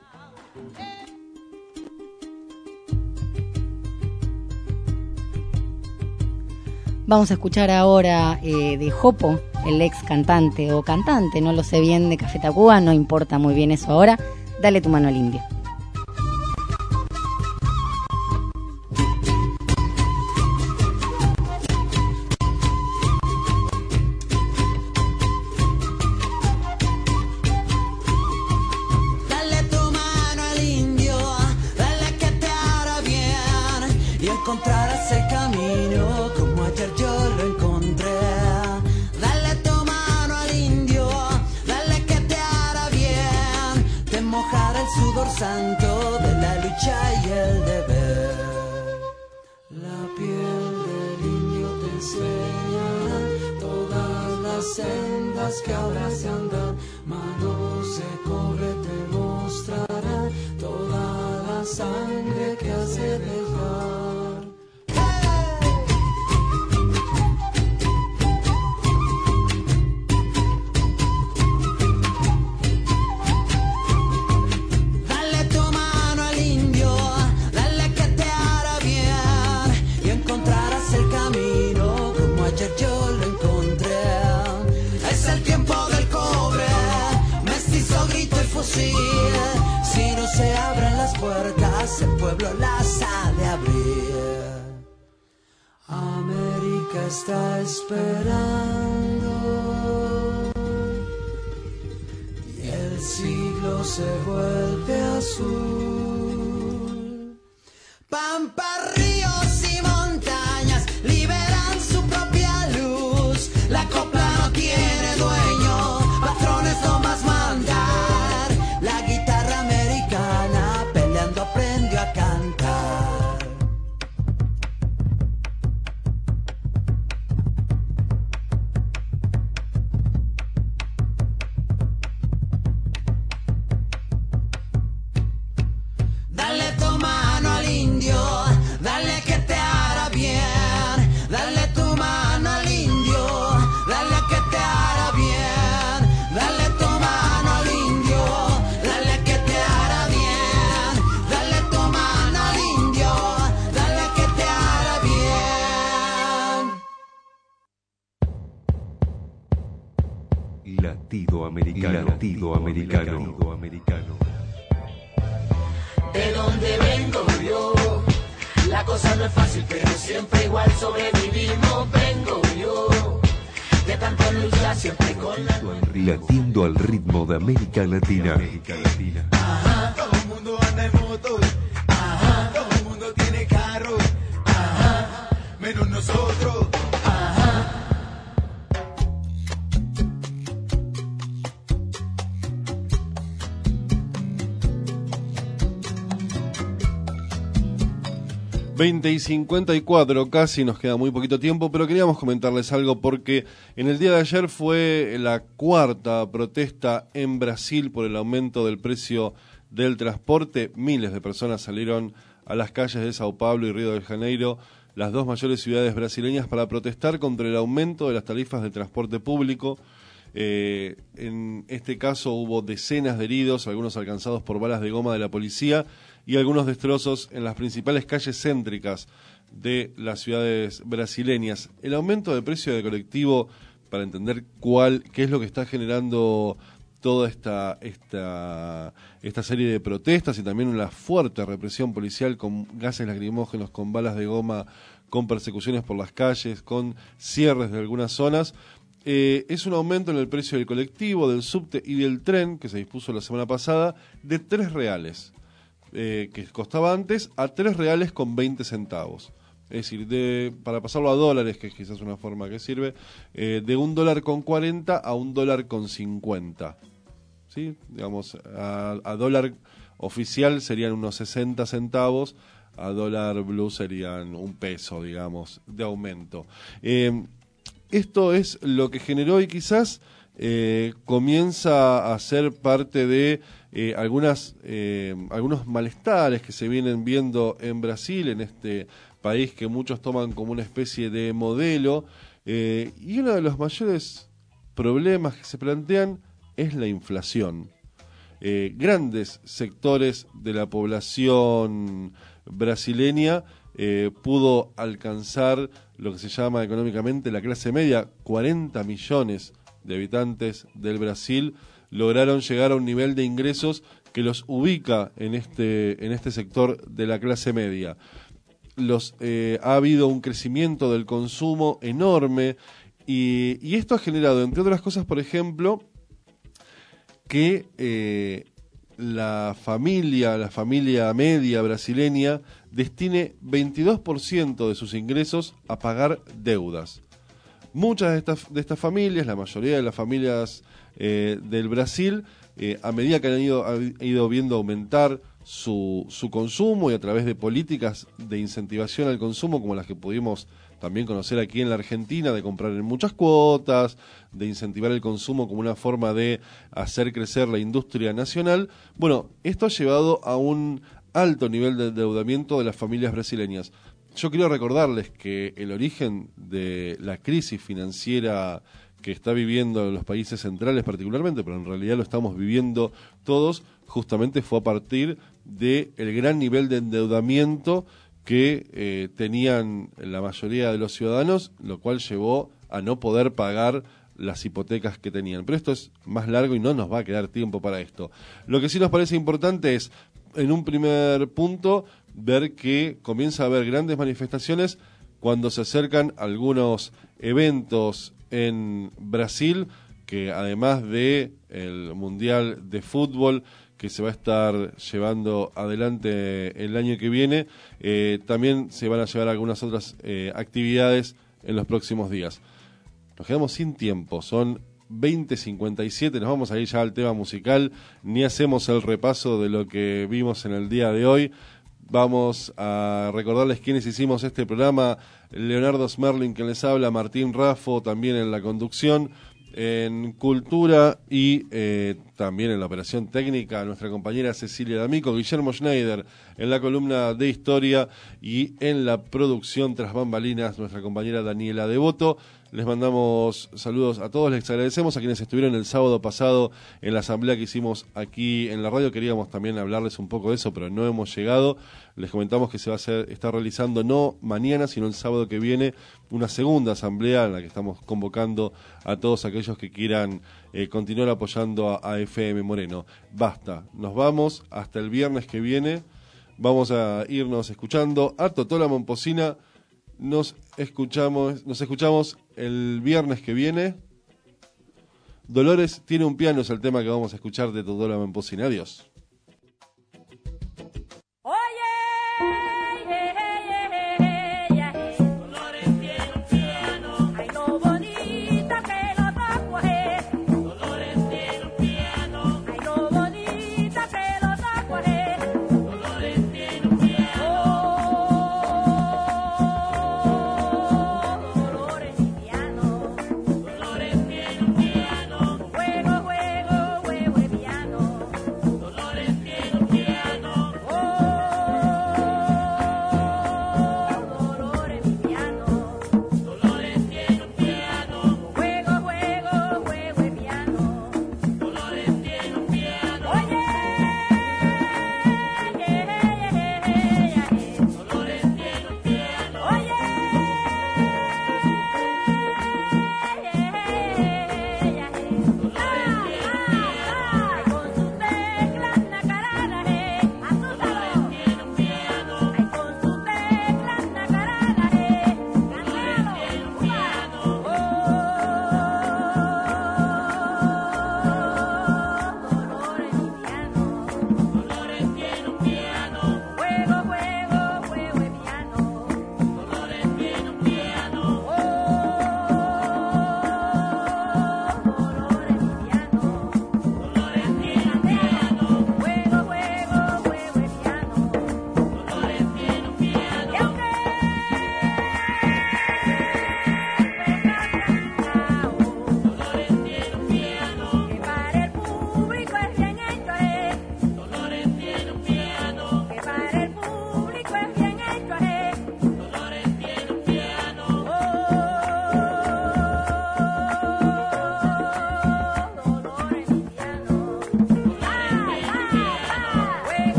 Vamos a escuchar ahora eh, de Jopo, el ex cantante o cantante, no lo sé bien, de Café Tacuba, no importa muy bien eso ahora. Dale tu mano al indio. Dale tu mano al indio, dale que te hará bien y encontrarás el camino como ayer yo lo encontré. Dale tu mano al indio, dale que te hará bien, te mojará el sudor santo de la lucha y el deber. La piel del indio te enseñará todas las sendas que habrás de andar, mano se corre te mostrará toda la sangre que has de dejar. Dale tu mano al indio, dale que te hará bien y encontrarás el camino como ayer yo lo encontré. Es el tiempo del cobre, mestizo, grito y fusil. Si no se abren las puertas, el pueblo las ha de abrir. América está esperando y el siglo se vuelve azul. Pampa, ríos y montañas liberan su propia luz. La copla no tiene dueño, patrones no más mandar. La guitarra americana peleando aprendió a cantar. Dale tu mano al indio, dale que te hará bien. Dale tu mano al indio, dale que te hará bien. Dale tu mano al indio, dale que te hará bien. Dale tu mano al indio, dale que te hará bien. Latido americano. Latido americano. Latido americano. De donde vengo yo, la cosa no es fácil, pero siempre igual sobrevivimos. Vengo yo, de tanta lucha siempre con la... Latiendo al ritmo de América Latina. Ajá, todo el mundo anda en moto. Ajá, todo el mundo tiene carro. Ajá, menos nosotros. Ajá. veinte y cincuenta y cuatro, casi nos queda muy poquito tiempo, pero queríamos comentarles algo porque en el día de ayer fue la cuarta protesta en Brasil por el aumento del precio del transporte. Miles de personas salieron a las calles de Sao Paulo y Río de Janeiro, las dos mayores ciudades brasileñas, para protestar contra el aumento de las tarifas de transporte público. Eh, en este caso hubo decenas de heridos, algunos alcanzados por balas de goma de la policía y algunos destrozos en las principales calles céntricas de las ciudades brasileñas. El aumento de precio de colectivo, para entender cuál, qué es lo que está generando toda esta, esta, esta serie de protestas y también una fuerte represión policial con gases lacrimógenos, con balas de goma, con persecuciones por las calles, con cierres de algunas zonas. Eh, es un aumento en el precio del colectivo, del subte y del tren, que se dispuso la semana pasada, de tres reales, eh, que costaba antes, a tres reales con veinte centavos. Es decir, de, para pasarlo a dólares, que es quizás una forma que sirve, eh, de un dólar con cuarenta a un dólar con cincuenta. ¿Sí? Digamos, a, a dólar oficial serían unos sesenta centavos, a dólar blue serían un peso, digamos, de aumento. Eh, esto es lo que generó y quizás eh, comienza a ser parte de eh, algunas eh, algunos malestares que se vienen viendo en Brasil, en este país que muchos toman como una especie de modelo, eh, y uno de los mayores problemas que se plantean es la inflación. Eh, grandes sectores de la población brasileña eh, pudo alcanzar lo que se llama económicamente la clase media. Cuarenta millones de habitantes del Brasil lograron llegar a un nivel de ingresos que los ubica en este, en este sector de la clase media. Los, eh, ha habido un crecimiento del consumo enorme y, y esto ha generado, entre otras cosas, por ejemplo, que eh, la familia, la familia media brasileña destine veintidós por ciento de sus ingresos a pagar deudas. Muchas de estas, de estas familias, la mayoría de las familias eh, del Brasil, eh, a medida que han ido, han ido viendo aumentar su, su consumo y a través de políticas de incentivación al consumo, como las que pudimos también conocer aquí en la Argentina, de comprar en muchas cuotas, de incentivar el consumo como una forma de hacer crecer la industria nacional. Bueno, esto ha llevado a un alto nivel de endeudamiento de las familias brasileñas. Yo quiero recordarles que el origen de la crisis financiera que está viviendo los países centrales particularmente, pero en realidad lo estamos viviendo todos, justamente fue a partir del gran nivel de endeudamiento que eh, tenían la mayoría de los ciudadanos, lo cual llevó a no poder pagar las hipotecas que tenían. Pero esto es más largo y no nos va a quedar tiempo para esto. Lo que sí nos parece importante es, en un primer punto, ver que comienza a haber grandes manifestaciones cuando se acercan algunos eventos en Brasil, que además de el Mundial de Fútbol que se va a estar llevando adelante el año que viene, eh, también se van a llevar algunas otras eh, actividades en los próximos días. Nos quedamos sin tiempo, son veinte cincuenta y siete, nos vamos a ir ya al tema musical, ni hacemos el repaso de lo que vimos en el día de hoy. Vamos a recordarles quiénes hicimos este programa: Leonardo Smerling, quien les habla, Martín Raffo también en la conducción, en Cultura y eh, también en la operación técnica nuestra compañera Cecilia D'Amico, Guillermo Schneider en la columna de Historia y en la producción tras bambalinas nuestra compañera Daniela Devoto. Les mandamos saludos a todos, les agradecemos a quienes estuvieron el sábado pasado en la asamblea que hicimos aquí en la radio. Queríamos también hablarles un poco de eso, pero no hemos llegado. Les comentamos que se va a hacer, está realizando no mañana, sino el sábado que viene, una segunda asamblea en la que estamos convocando a todos aquellos que quieran eh, continuar apoyando a, a F M Moreno. Basta, nos vamos hasta el viernes que viene. Vamos a irnos escuchando a Totó la Momposina. Nos escuchamos, nos escuchamos el viernes que viene. Dolores tiene un piano, es el tema que vamos a escuchar de Totó la Momposina. Adiós. Juego, juego, juego, piano.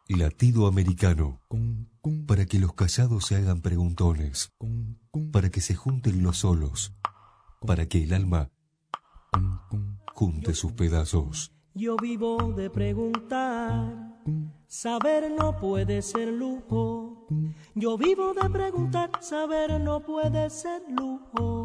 Latido americano. Para que los callados se hagan preguntones. Para que se junten los solos. Para que el alma junte sus pedazos. Yo vivo de preguntar, saber no puede ser lujo. Yo vivo de preguntar, saber no puede ser lujo.